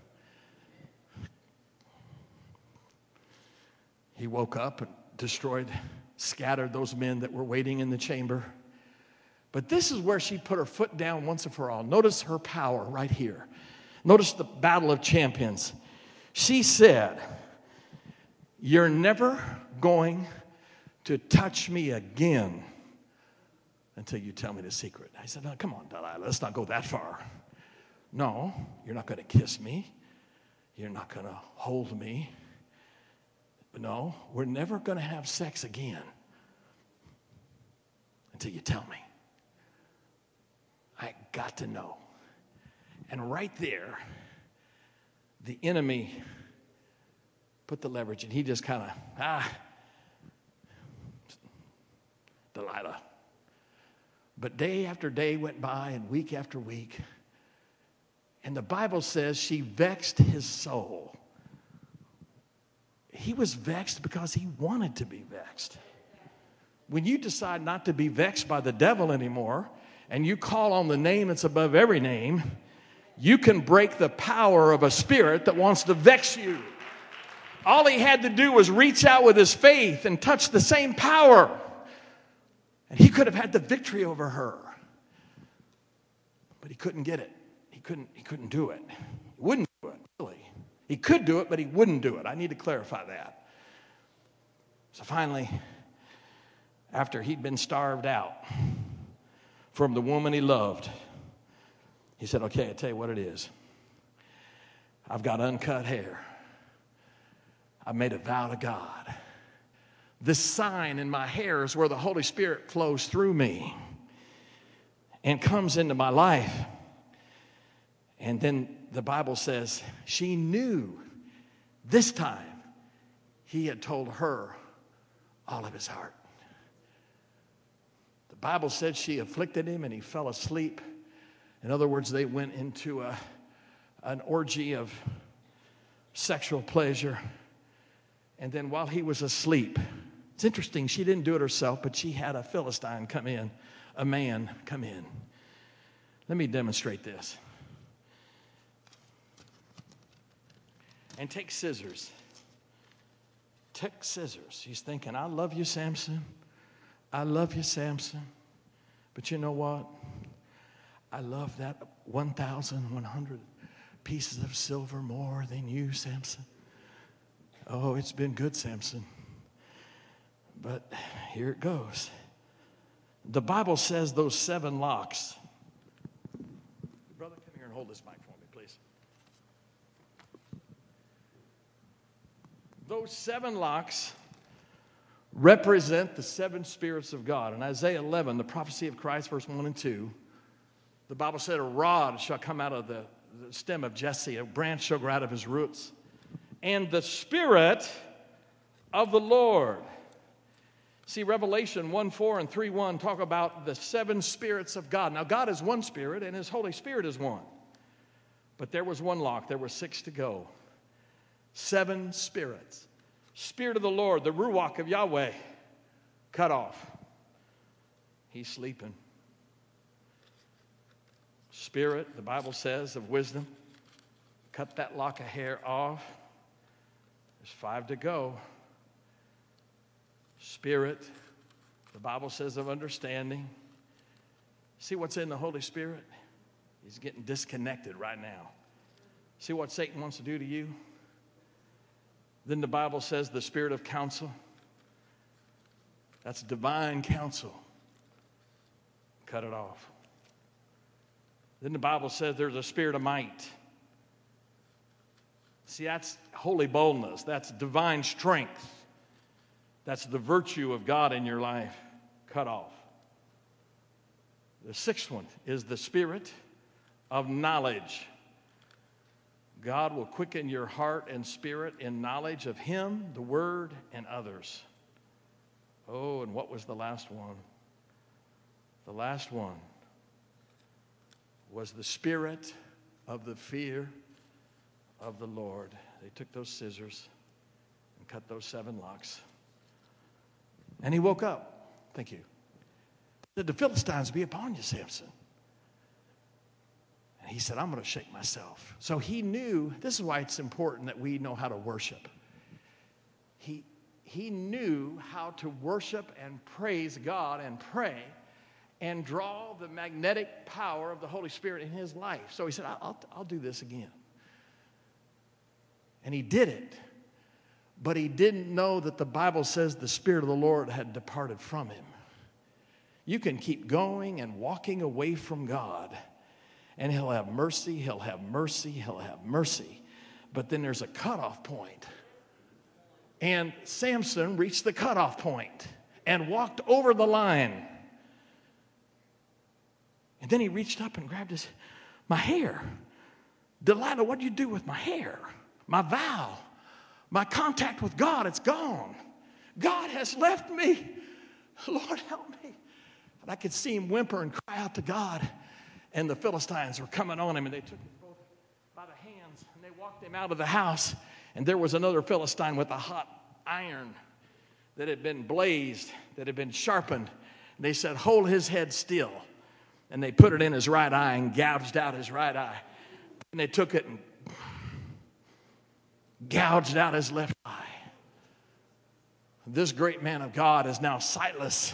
He woke up and scattered those men that were waiting in the chamber. But this is where she put her foot down once and for all. Notice her power right here. Notice the battle of champions. She said, you're never going to touch me again until you tell me the secret. I said, no, come on, Delilah, let's not go that far. No, you're not going to kiss me. You're not going to hold me. No, we're never going to have sex again until you tell me. I got to know. And right there, the enemy put the leverage, and he just kind of, Delilah. But day after day went by and week after week, and the Bible says she vexed his soul. He was vexed because he wanted to be vexed. When you decide not to be vexed by the devil anymore, and you call on the name that's above every name, you can break the power of a spirit that wants to vex you. All he had to do was reach out with his faith and touch the same power. And he could have had the victory over her. But he couldn't get it. He couldn't do it. He wouldn't do it, really. He could do it, but he wouldn't do it. I need to clarify that. So finally, after he'd been starved out from the woman he loved, he said, okay, I'll tell you what it is. I've got uncut hair. I've made a vow to God. This sign in my hair is where the Holy Spirit flows through me and comes into my life. And then the Bible says she knew this time he had told her all of his heart. The Bible said she afflicted him and he fell asleep. In other words, they went into an orgy of sexual pleasure. And then while he was asleep, it's interesting, she didn't do it herself, but she had a Philistine come in, a man come in. Let me demonstrate this. And take scissors. took scissors. He's thinking, I love you, Samson. I love you, Samson. But you know what? I love that 1,100 pieces of silver more than you, Samson. Oh, it's been good, Samson. But here it goes. The Bible says those 7 locks. Brother, come here and hold this mic for me, please. Those 7 locks represent the 7 spirits of God. In Isaiah 11, the prophecy of Christ, verse 1 and 2, the Bible said, a rod shall come out of the stem of Jesse, a branch shall grow out of his roots. And the Spirit of the Lord. See, Revelation 1:4 and 3:1 talk about the 7 spirits of God. Now, God is one spirit, and his Holy Spirit is one. But there was 1 lock. There were 6 to go. 7 spirits. Spirit of the Lord, the Ruach of Yahweh, cut off. He's sleeping. Spirit, the Bible says, of wisdom, cut that lock of hair off. There's 5 to go. Spirit, the Bible says, of understanding. See what's in the Holy Spirit? He's getting disconnected right now. See what Satan wants to do to you? Then the Bible says the spirit of counsel. That's divine counsel. Cut it off. Then the Bible says there's a spirit of might. See, that's holy boldness. That's divine strength. That's the virtue of God in your life. Cut off. The 6th one is the spirit of knowledge. God will quicken your heart and spirit in knowledge of Him, the Word, and others. Oh, and what was the last one? The last one was the spirit of the fear of the Lord. They took those scissors and cut those 7 locks. And he woke up. Thank you. Said, the Philistines be upon you, Samson. And he said, I'm going to shake myself. So he knew, this is why it's important that we know how to worship. He knew how to worship and praise God and pray and draw the magnetic power of the Holy Spirit in his life. So he said, I'll do this again. And he did it. But he didn't know that the Bible says the Spirit of the Lord had departed from him. You can keep going and walking away from God, and He'll have mercy, He'll have mercy, He'll have mercy. But then there's a cutoff point. And Samson reached the cutoff point and walked over the line. And then he reached up and grabbed my hair. Delilah, what did you do with my hair? My vow, my contact with God, it's gone. God has left me. Lord, help me. And I could see him whimper and cry out to God. And the Philistines were coming on him, and they took him both by the hands, and they walked him out of the house. And there was another Philistine with a hot iron that had been blazed, that had been sharpened. And they said, hold his head still. And they put it in his right eye and gouged out his right eye. And they took it and gouged out his left eye. This great man of God is now sightless,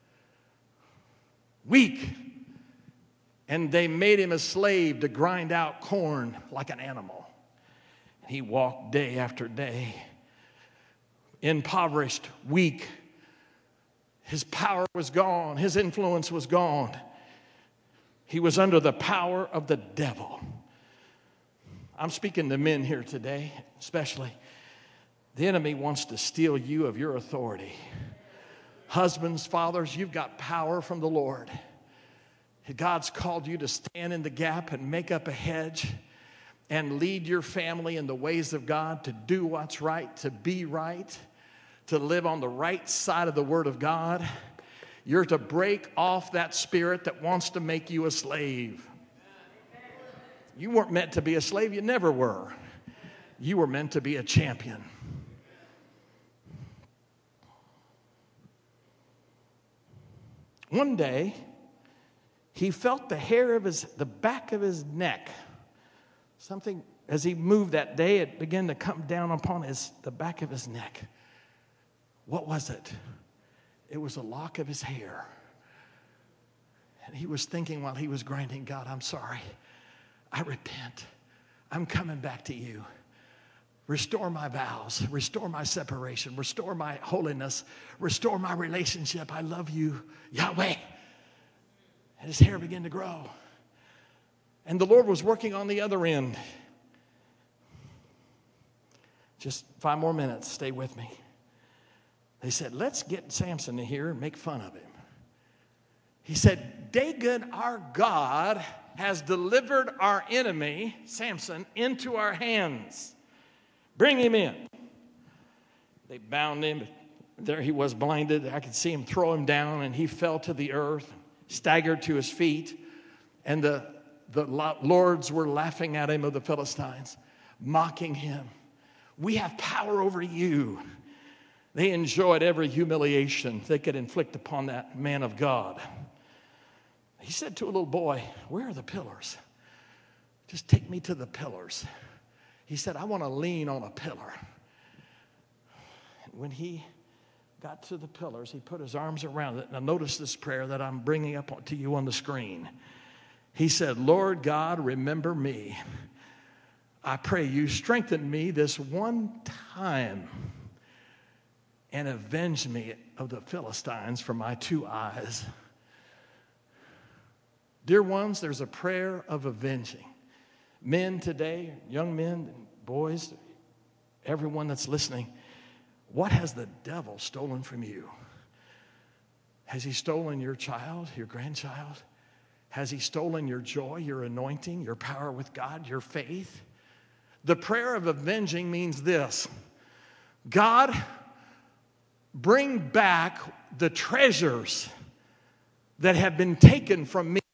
weak. And they made him a slave to grind out corn like an animal. He walked day after day, impoverished, weak. His power was gone. His influence was gone. He was under the power of the devil. I'm speaking to men here today, especially. The enemy wants to steal you of your authority. Husbands, fathers, you've got power from the Lord. God's called you to stand in the gap and make up a hedge and lead your family in the ways of God, to do what's right, to be right, to live on the right side of the Word of God. You're to break off that spirit that wants to make you a slave. You weren't meant to be a slave. You never were. You were meant to be a champion. One day, he felt the hair of the back of his neck. Something, as he moved that day, it began to come down upon the back of his neck. What was it? It was a lock of his hair. And he was thinking while he was grinding, God, I'm sorry. I repent. I'm coming back to you. Restore my vows. Restore my separation. Restore my holiness. Restore my relationship. I love you, Yahweh. And his hair began to grow. And the Lord was working on the other end. Just 5 more minutes. Stay with me. They said, let's get Samson in here and make fun of him. He said, Dagon, our God, has delivered our enemy, Samson, into our hands. Bring him in. They bound him. There he was, blinded. I could see him throw him down, and he fell to the earth, staggered to his feet. And the lords were laughing at him of the Philistines, mocking him. We have power over you. They enjoyed every humiliation they could inflict upon that man of God. He said to a little boy, where are the pillars? Just take me to the pillars. He said, I want to lean on a pillar. When he got to the pillars, he put his arms around it. Now notice this prayer that I'm bringing up to you on the screen. He said, Lord God, remember me. I pray you strengthen me this one time and avenge me of the Philistines for my 2 eyes. Dear ones, there's a prayer of avenging. Men today, young men, boys, everyone that's listening, what has the devil stolen from you? Has he stolen your child, your grandchild? Has he stolen your joy, your anointing, your power with God, your faith? The prayer of avenging means this: God, bring back the treasures that have been taken from me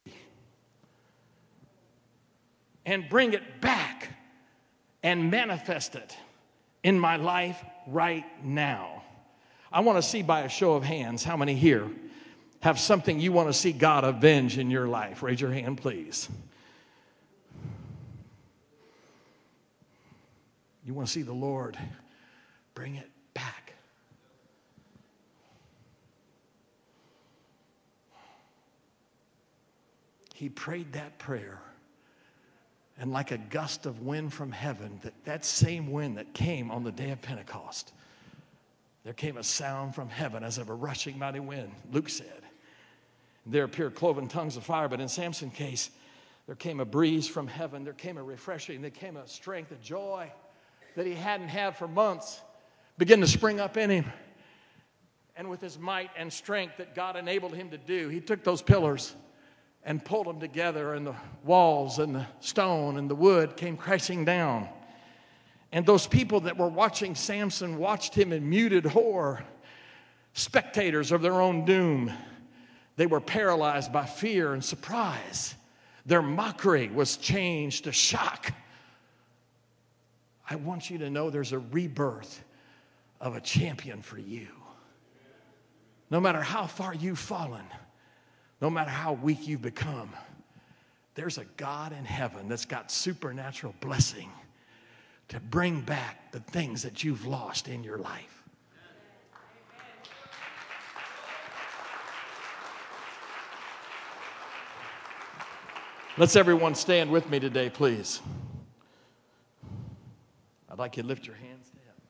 and bring it back and manifest it in my life right now. I want to see by a show of hands how many here have something you want to see God avenge in your life. Raise your hand, please. You want to see the Lord bring it back. He prayed that prayer, and like a gust of wind from heaven, that same wind that came on the day of Pentecost, there came a sound from heaven as of a rushing mighty wind, Luke said. There appeared cloven tongues of fire, but in Samson's case, there came a breeze from heaven. There came a refreshing. There came a strength, a joy that he hadn't had for months began to spring up in him. And with his might and strength that God enabled him to do, he took those pillars and pulled them together, and the walls and the stone and the wood came crashing down. And those people that were watching Samson watched him in muted horror, spectators of their own doom. They were paralyzed by fear and surprise. Their mockery was changed to shock. I want you to know there's a rebirth of a champion for you. No matter how far you've fallen, no matter how weak you've become, there's a God in heaven that's got supernatural blessing to bring back the things that you've lost in your life. Let's everyone stand with me today, please. I'd like you to lift your hands to heaven.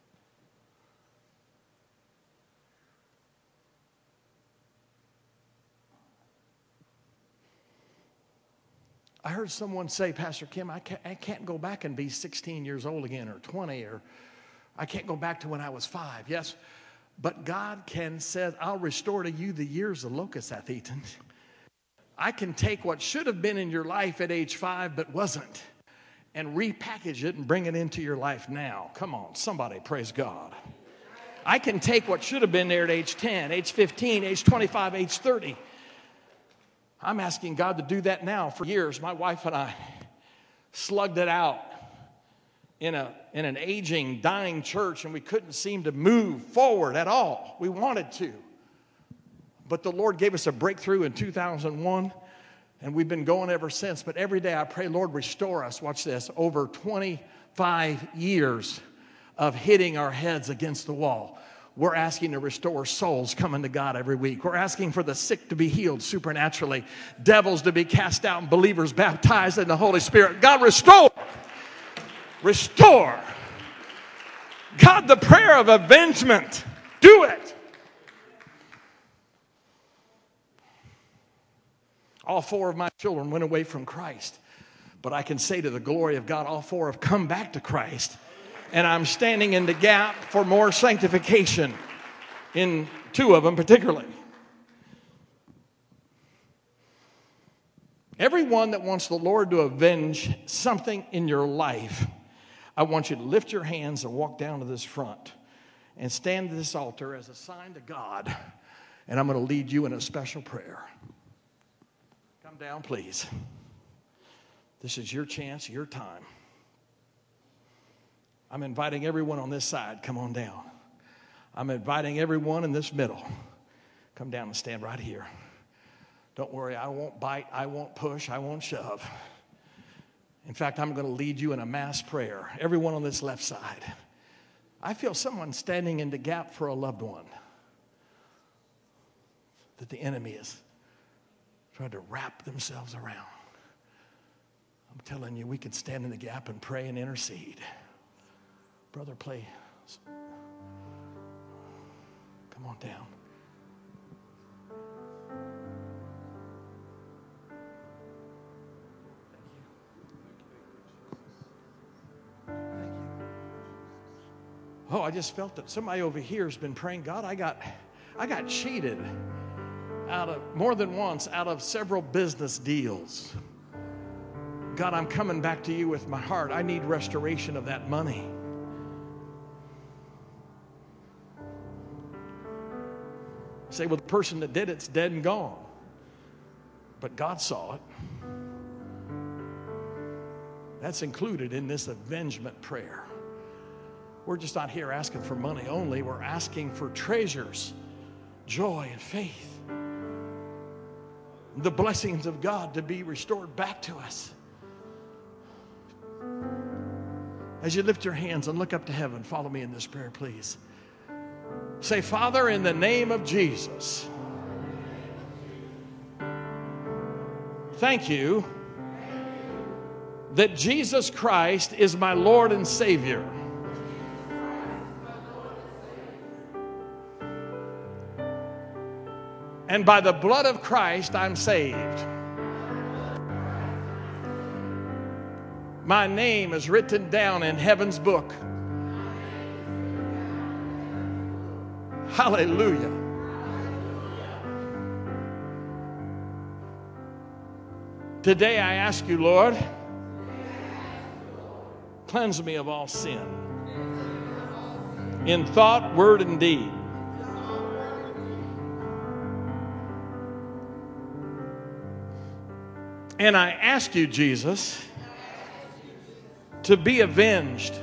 I heard someone say, Pastor Kim, I can't go back and be 16 years old again, or 20, or I can't go back to when I was 5. Yes, but God said, I'll restore to you the years the locust hath eaten. I can take what should have been in your life at age 5 but wasn't, and repackage it and bring it into your life now. Come on, somebody praise God. I can take what should have been there at age 10, age 15, age 25, age 30. I'm asking God to do that now. For years, my wife and I slugged it out in an aging, dying church, and we couldn't seem to move forward at all. We wanted to. But the Lord gave us a breakthrough in 2001, and we've been going ever since. But every day I pray, Lord, restore us. Watch this. Over 25 years of hitting our heads against the wall. We're asking to restore souls coming to God every week. We're asking for the sick to be healed supernaturally, devils to be cast out, and believers baptized in the Holy Spirit. God, restore. Restore. God, the prayer of avengement. Do it. All 4 of my children went away from Christ. But I can say to the glory of God, all 4 have come back to Christ. And I'm standing in the gap for more sanctification in 2 of them particularly. Everyone that wants the Lord to avenge something in your life, I want you to lift your hands and walk down to this front and stand at this altar as a sign to God. And I'm going to lead you in a special prayer. Come down, please. This is your chance, your time. I'm inviting everyone on this side, come on down. I'm inviting everyone in this middle. Come down and stand right here. Don't worry, I won't bite, I won't push, I won't shove. In fact, I'm going to lead you in a mass prayer. Everyone on this left side. I feel someone standing in the gap for a loved one that the enemy is trying to wrap themselves around. I'm telling you, we can stand in the gap and pray and intercede. Brother, play. Come on down. Oh, I just felt that somebody over here has been praying. God, I got cheated out of more than once out of several business deals. God, I'm coming back to you with my heart. I need restoration of that money. Say, well, the person that did it's dead and gone. But God saw it. That's included in this avengement prayer. We're just not here asking for money only. We're asking for treasures, joy, and faith. The blessings of God to be restored back to us. As you lift your hands and look up to heaven, follow me in this prayer, please. Say, Father, in the name of Jesus, thank you that Jesus Christ is my Lord and Savior. And by the blood of Christ, I'm saved. My name is written down in heaven's book. Hallelujah. Today I ask you, Lord, cleanse me of all sin in thought, word, and deed. And I ask you, Jesus, to be avenged.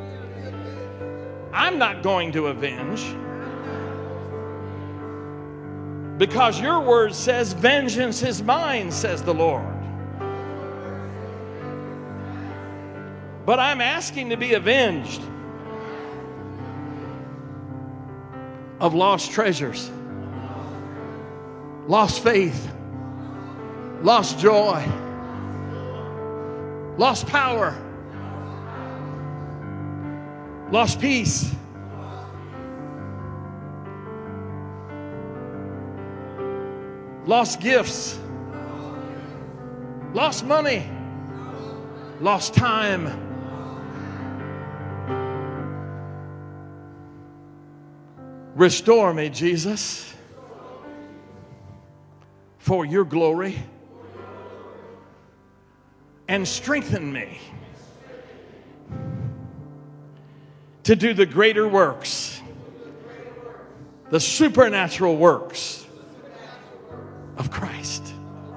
I'm not going to avenge, because your word says, vengeance is mine, says the Lord. But I'm asking to be avenged of lost treasures, lost faith, lost joy, lost power, lost peace. Lost gifts, lost money, lost time. Restore me, Jesus, for your glory, and strengthen me to do the greater works, the supernatural works of Christ,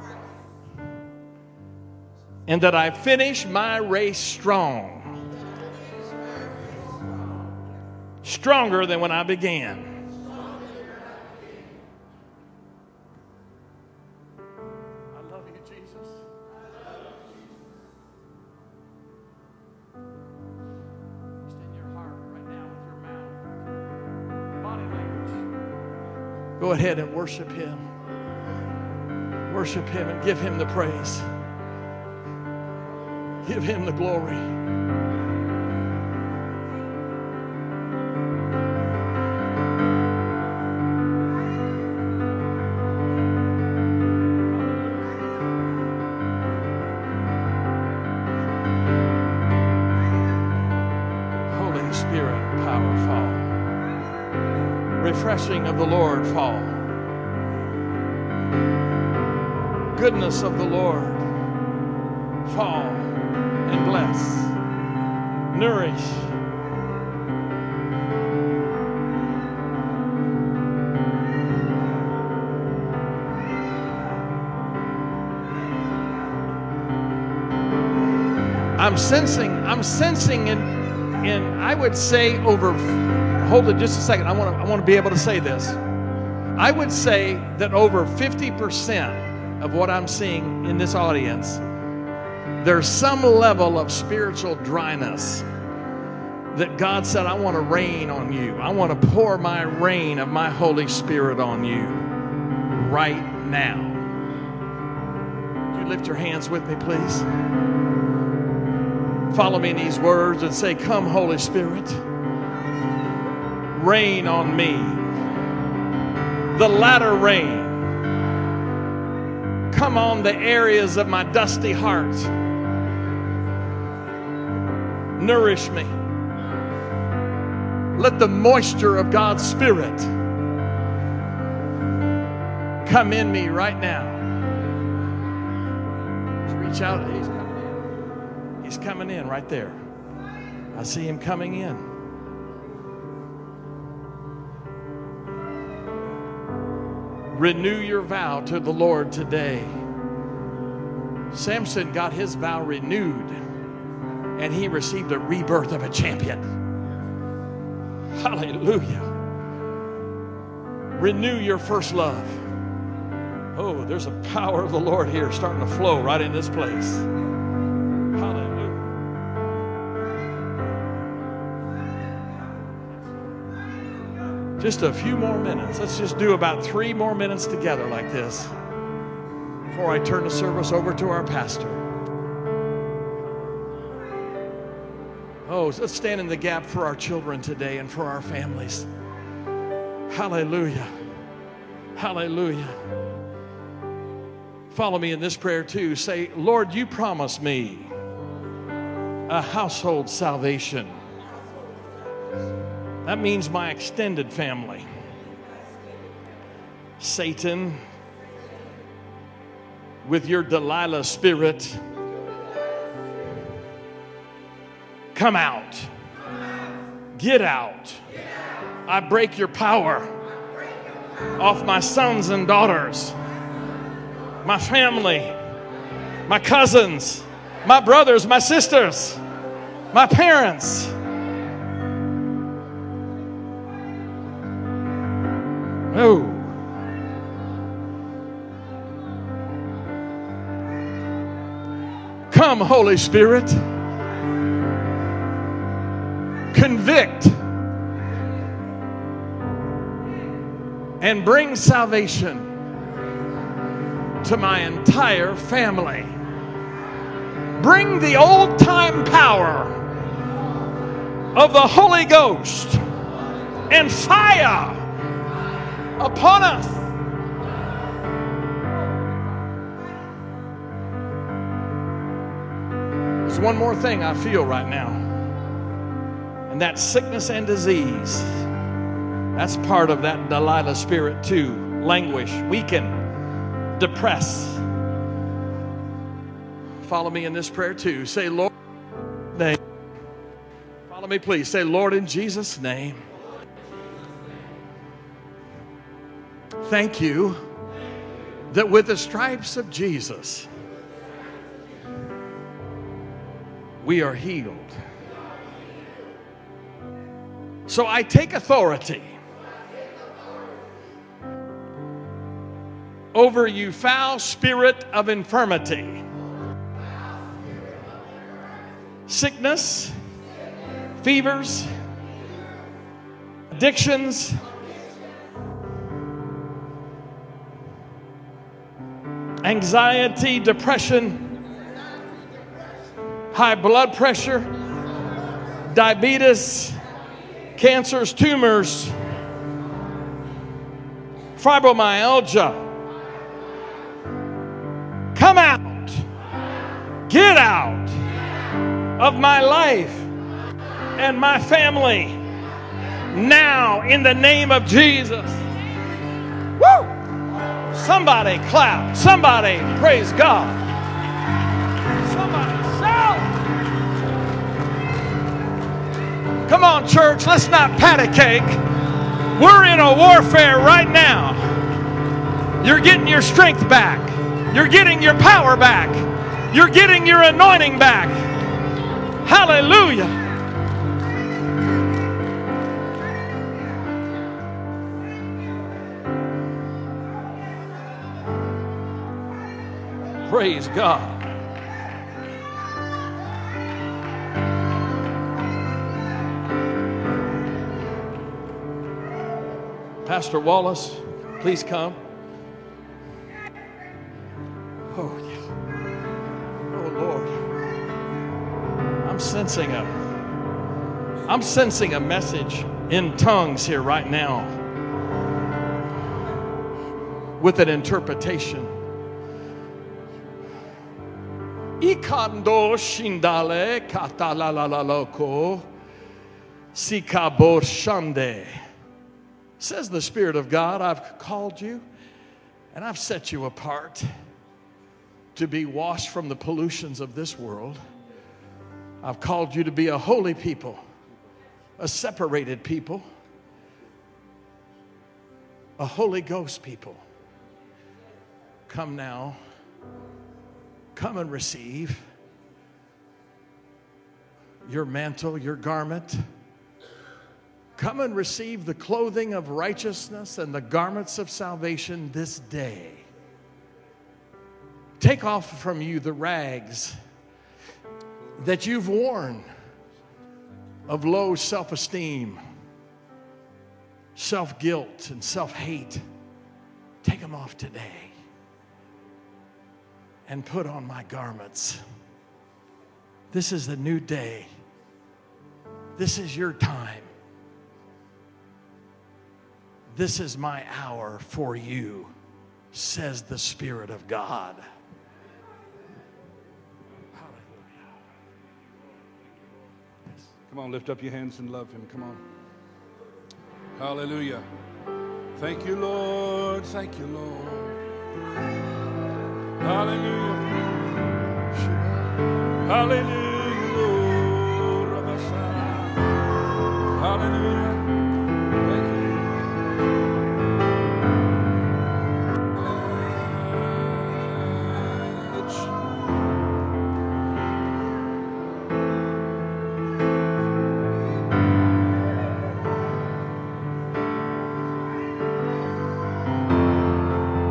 and that I finish my race strong, stronger than when I began. I love you, Jesus. Just in your heart right now with your mouth, body. Go ahead and worship Him. Worship Him and give Him the praise. Give Him the glory. Holy Spirit, power fall. Refreshing of the Lord fall. Goodness of the Lord fall and bless, nourish. I'm sensing in I would say over, hold it just a second. I want to be able to say this. I would say that over 50% of what I'm seeing in this audience, there's some level of spiritual dryness that God said, I want to rain on you. I want to pour my rain of my Holy Spirit on you right now. Would you lift your hands with me, please? Follow me in these words and say, come, Holy Spirit, rain on me. The latter rain. Come on the areas of my dusty heart. Nourish me. Let the moisture of God's Spirit come in me right now. Just reach out. He's coming in. He's coming in right there. I see him coming in. Renew your vow to the Lord today. Samson got his vow renewed, and he received a rebirth of a champion. Hallelujah. Renew your first love. Oh, there's a power of the Lord here starting to flow right in this place. Hallelujah. Just a few more minutes. Let's just do about 3 more minutes together like this before I turn the service over to our pastor. Oh, let's stand in the gap for our children today and for our families. Hallelujah. Hallelujah. Follow me in this prayer too. Say, Lord, you promised me a household salvation. That means my extended family. Satan, with your Delilah spirit, come out. Get out. I break your power off my sons and daughters, my family, my cousins, my brothers, my sisters, my parents. Oh. Come, Holy Spirit. Convict and bring salvation to my entire family. Bring the old-time power of the Holy Ghost and fire upon us. There's one more thing I feel right now, and that's sickness and disease. That's part of that Delilah spirit too. Languish, weaken, depress. Follow me in this prayer too. Say, Lord, in Jesus' name. Follow me, please. Say, Lord, in Jesus' name. Thank you that with the stripes of Jesus, we are healed. So I take authority over you, foul spirit of infirmity, sickness, fevers, addictions, anxiety, depression, high blood pressure, diabetes, cancers, tumors, fibromyalgia. Come out. Get out of my life and my family now in the name of Jesus. Woo! Somebody clap. Somebody praise God. Somebody shout. Come on, church. Let's not pat a cake. We're in a warfare right now. You're getting your strength back. You're getting your power back. You're getting your anointing back. Hallelujah. Praise God. Pastor Wallace, please come. Oh, yeah. Oh, Lord. I'm sensing a message in tongues here right now with an interpretation. Ikando shindale katalalaloko sikabor shande. Says the Spirit of God, I've called you and I've set you apart to be washed from the pollutions of this world. I've called you to be a holy people, a separated people, a Holy Ghost people. Come now. Come and receive your mantle, your garment. Come and receive the clothing of righteousness and the garments of salvation this day. Take off from you the rags that you've worn of low self-esteem, self-guilt, and self-hate. Take them off today and put on my garments. This is the new day. This is your time. This is my hour for you, says the Spirit of God. Come on, lift up your hands and love him. Come on. Hallelujah. Thank you, Lord. Thank you, Lord. Hallelujah. Hallelujah, Lord. Hallelujah. Thank you.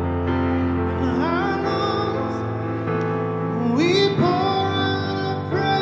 We pour out our praise.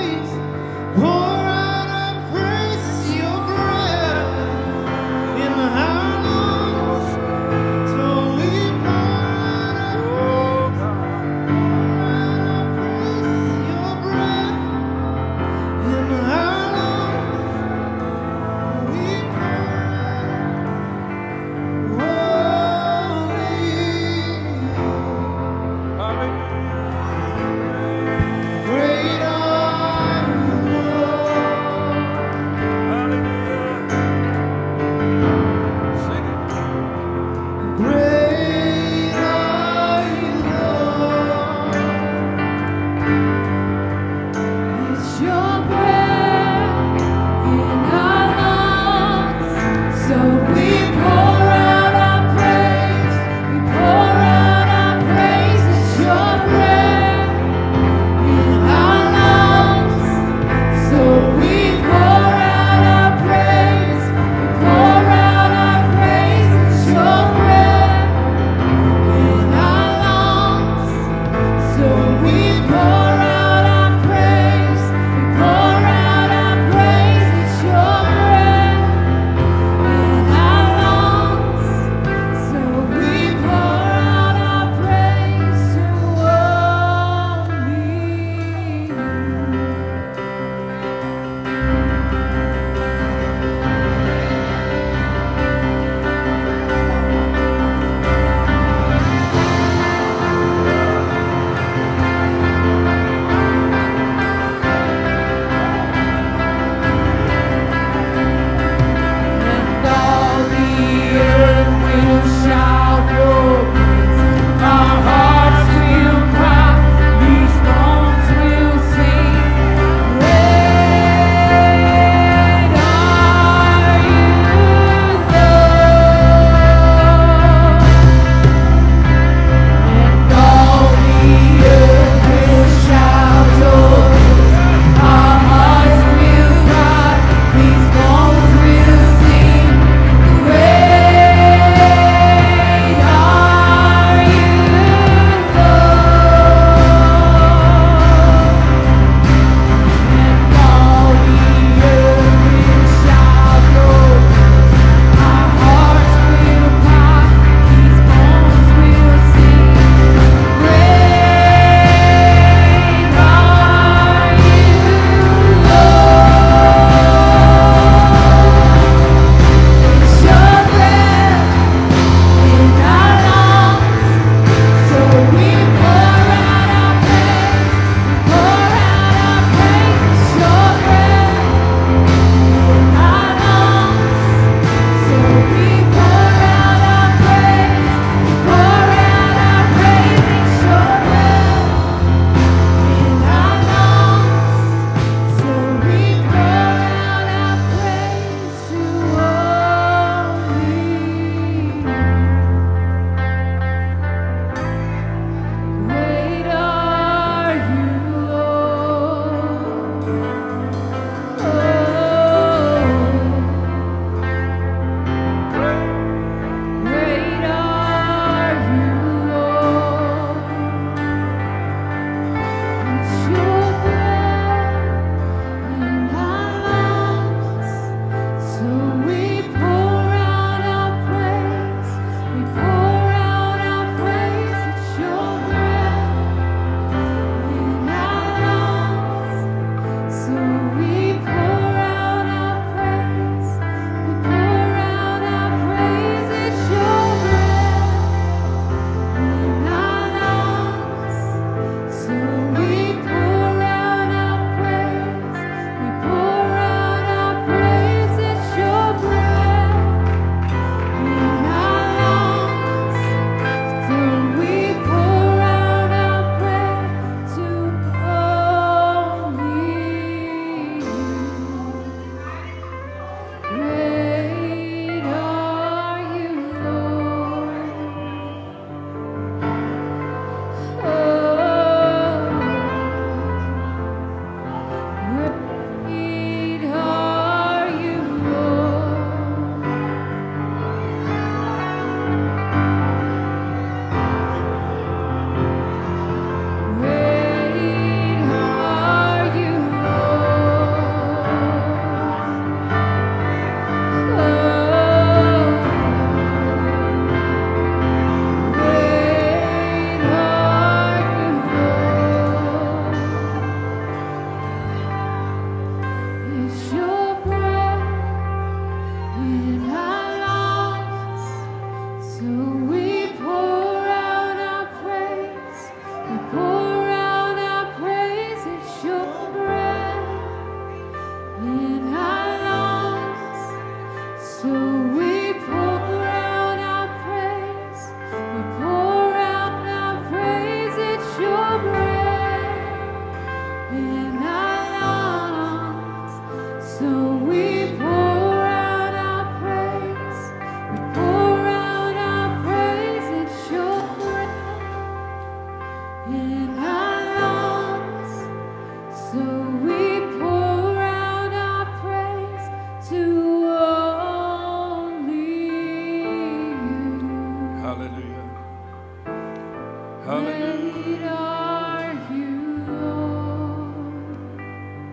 Hallelujah. Great are you, Lord.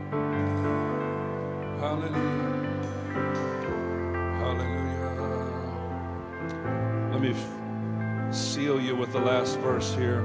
Hallelujah. Hallelujah. Let me seal you with the last verse here.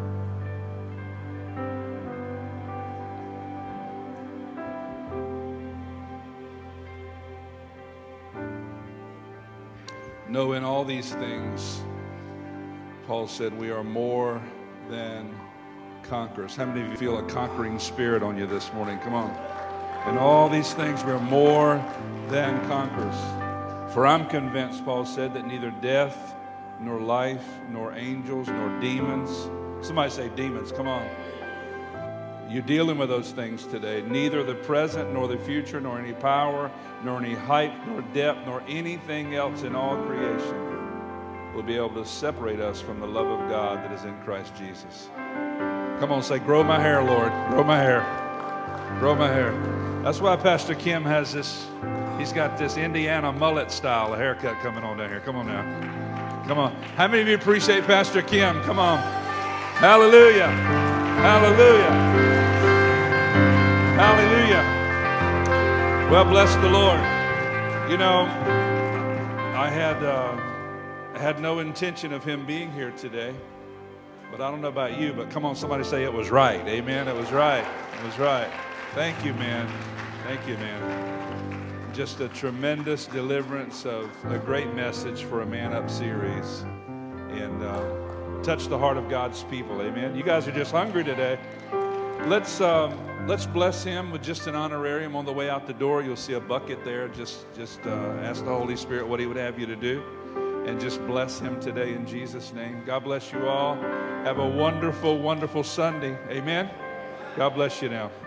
No, in all these things, Paul said, we are more than conquerors. How many of you feel a conquering spirit on you this morning? Come on. In all these things, we are more than conquerors. For I'm convinced, Paul said, that neither death, nor life, nor angels, nor demons. Somebody say demons, come on. You're dealing with those things today. Neither the present, nor the future, nor any power, nor any height, nor depth, nor anything else in all creation will be able to separate us from the love of God that is in Christ Jesus. Come on, say, grow my hair, Lord. Grow my hair. Grow my hair. That's why Pastor Kim has this, he's got this Indiana mullet style of haircut coming on down here. Come on now. Come on. How many of you appreciate Pastor Kim? Come on. Hallelujah. Hallelujah. Hallelujah. Well, bless the Lord. You know, I had no intention of him being here today, but I don't know about you, but come on, somebody say it was right. Amen. It was right. It was right. Thank you, man. Thank you, man. Just a tremendous deliverance of a great message for a Man Up series, and touch the heart of God's people. Amen. You guys are just hungry today. Let's bless him with just an honorarium on the way out the door. You'll see a bucket there. Just ask the Holy Spirit what he would have you to do, and just bless him today in Jesus' name. God bless you all. Have a wonderful, wonderful Sunday. Amen. God bless you now.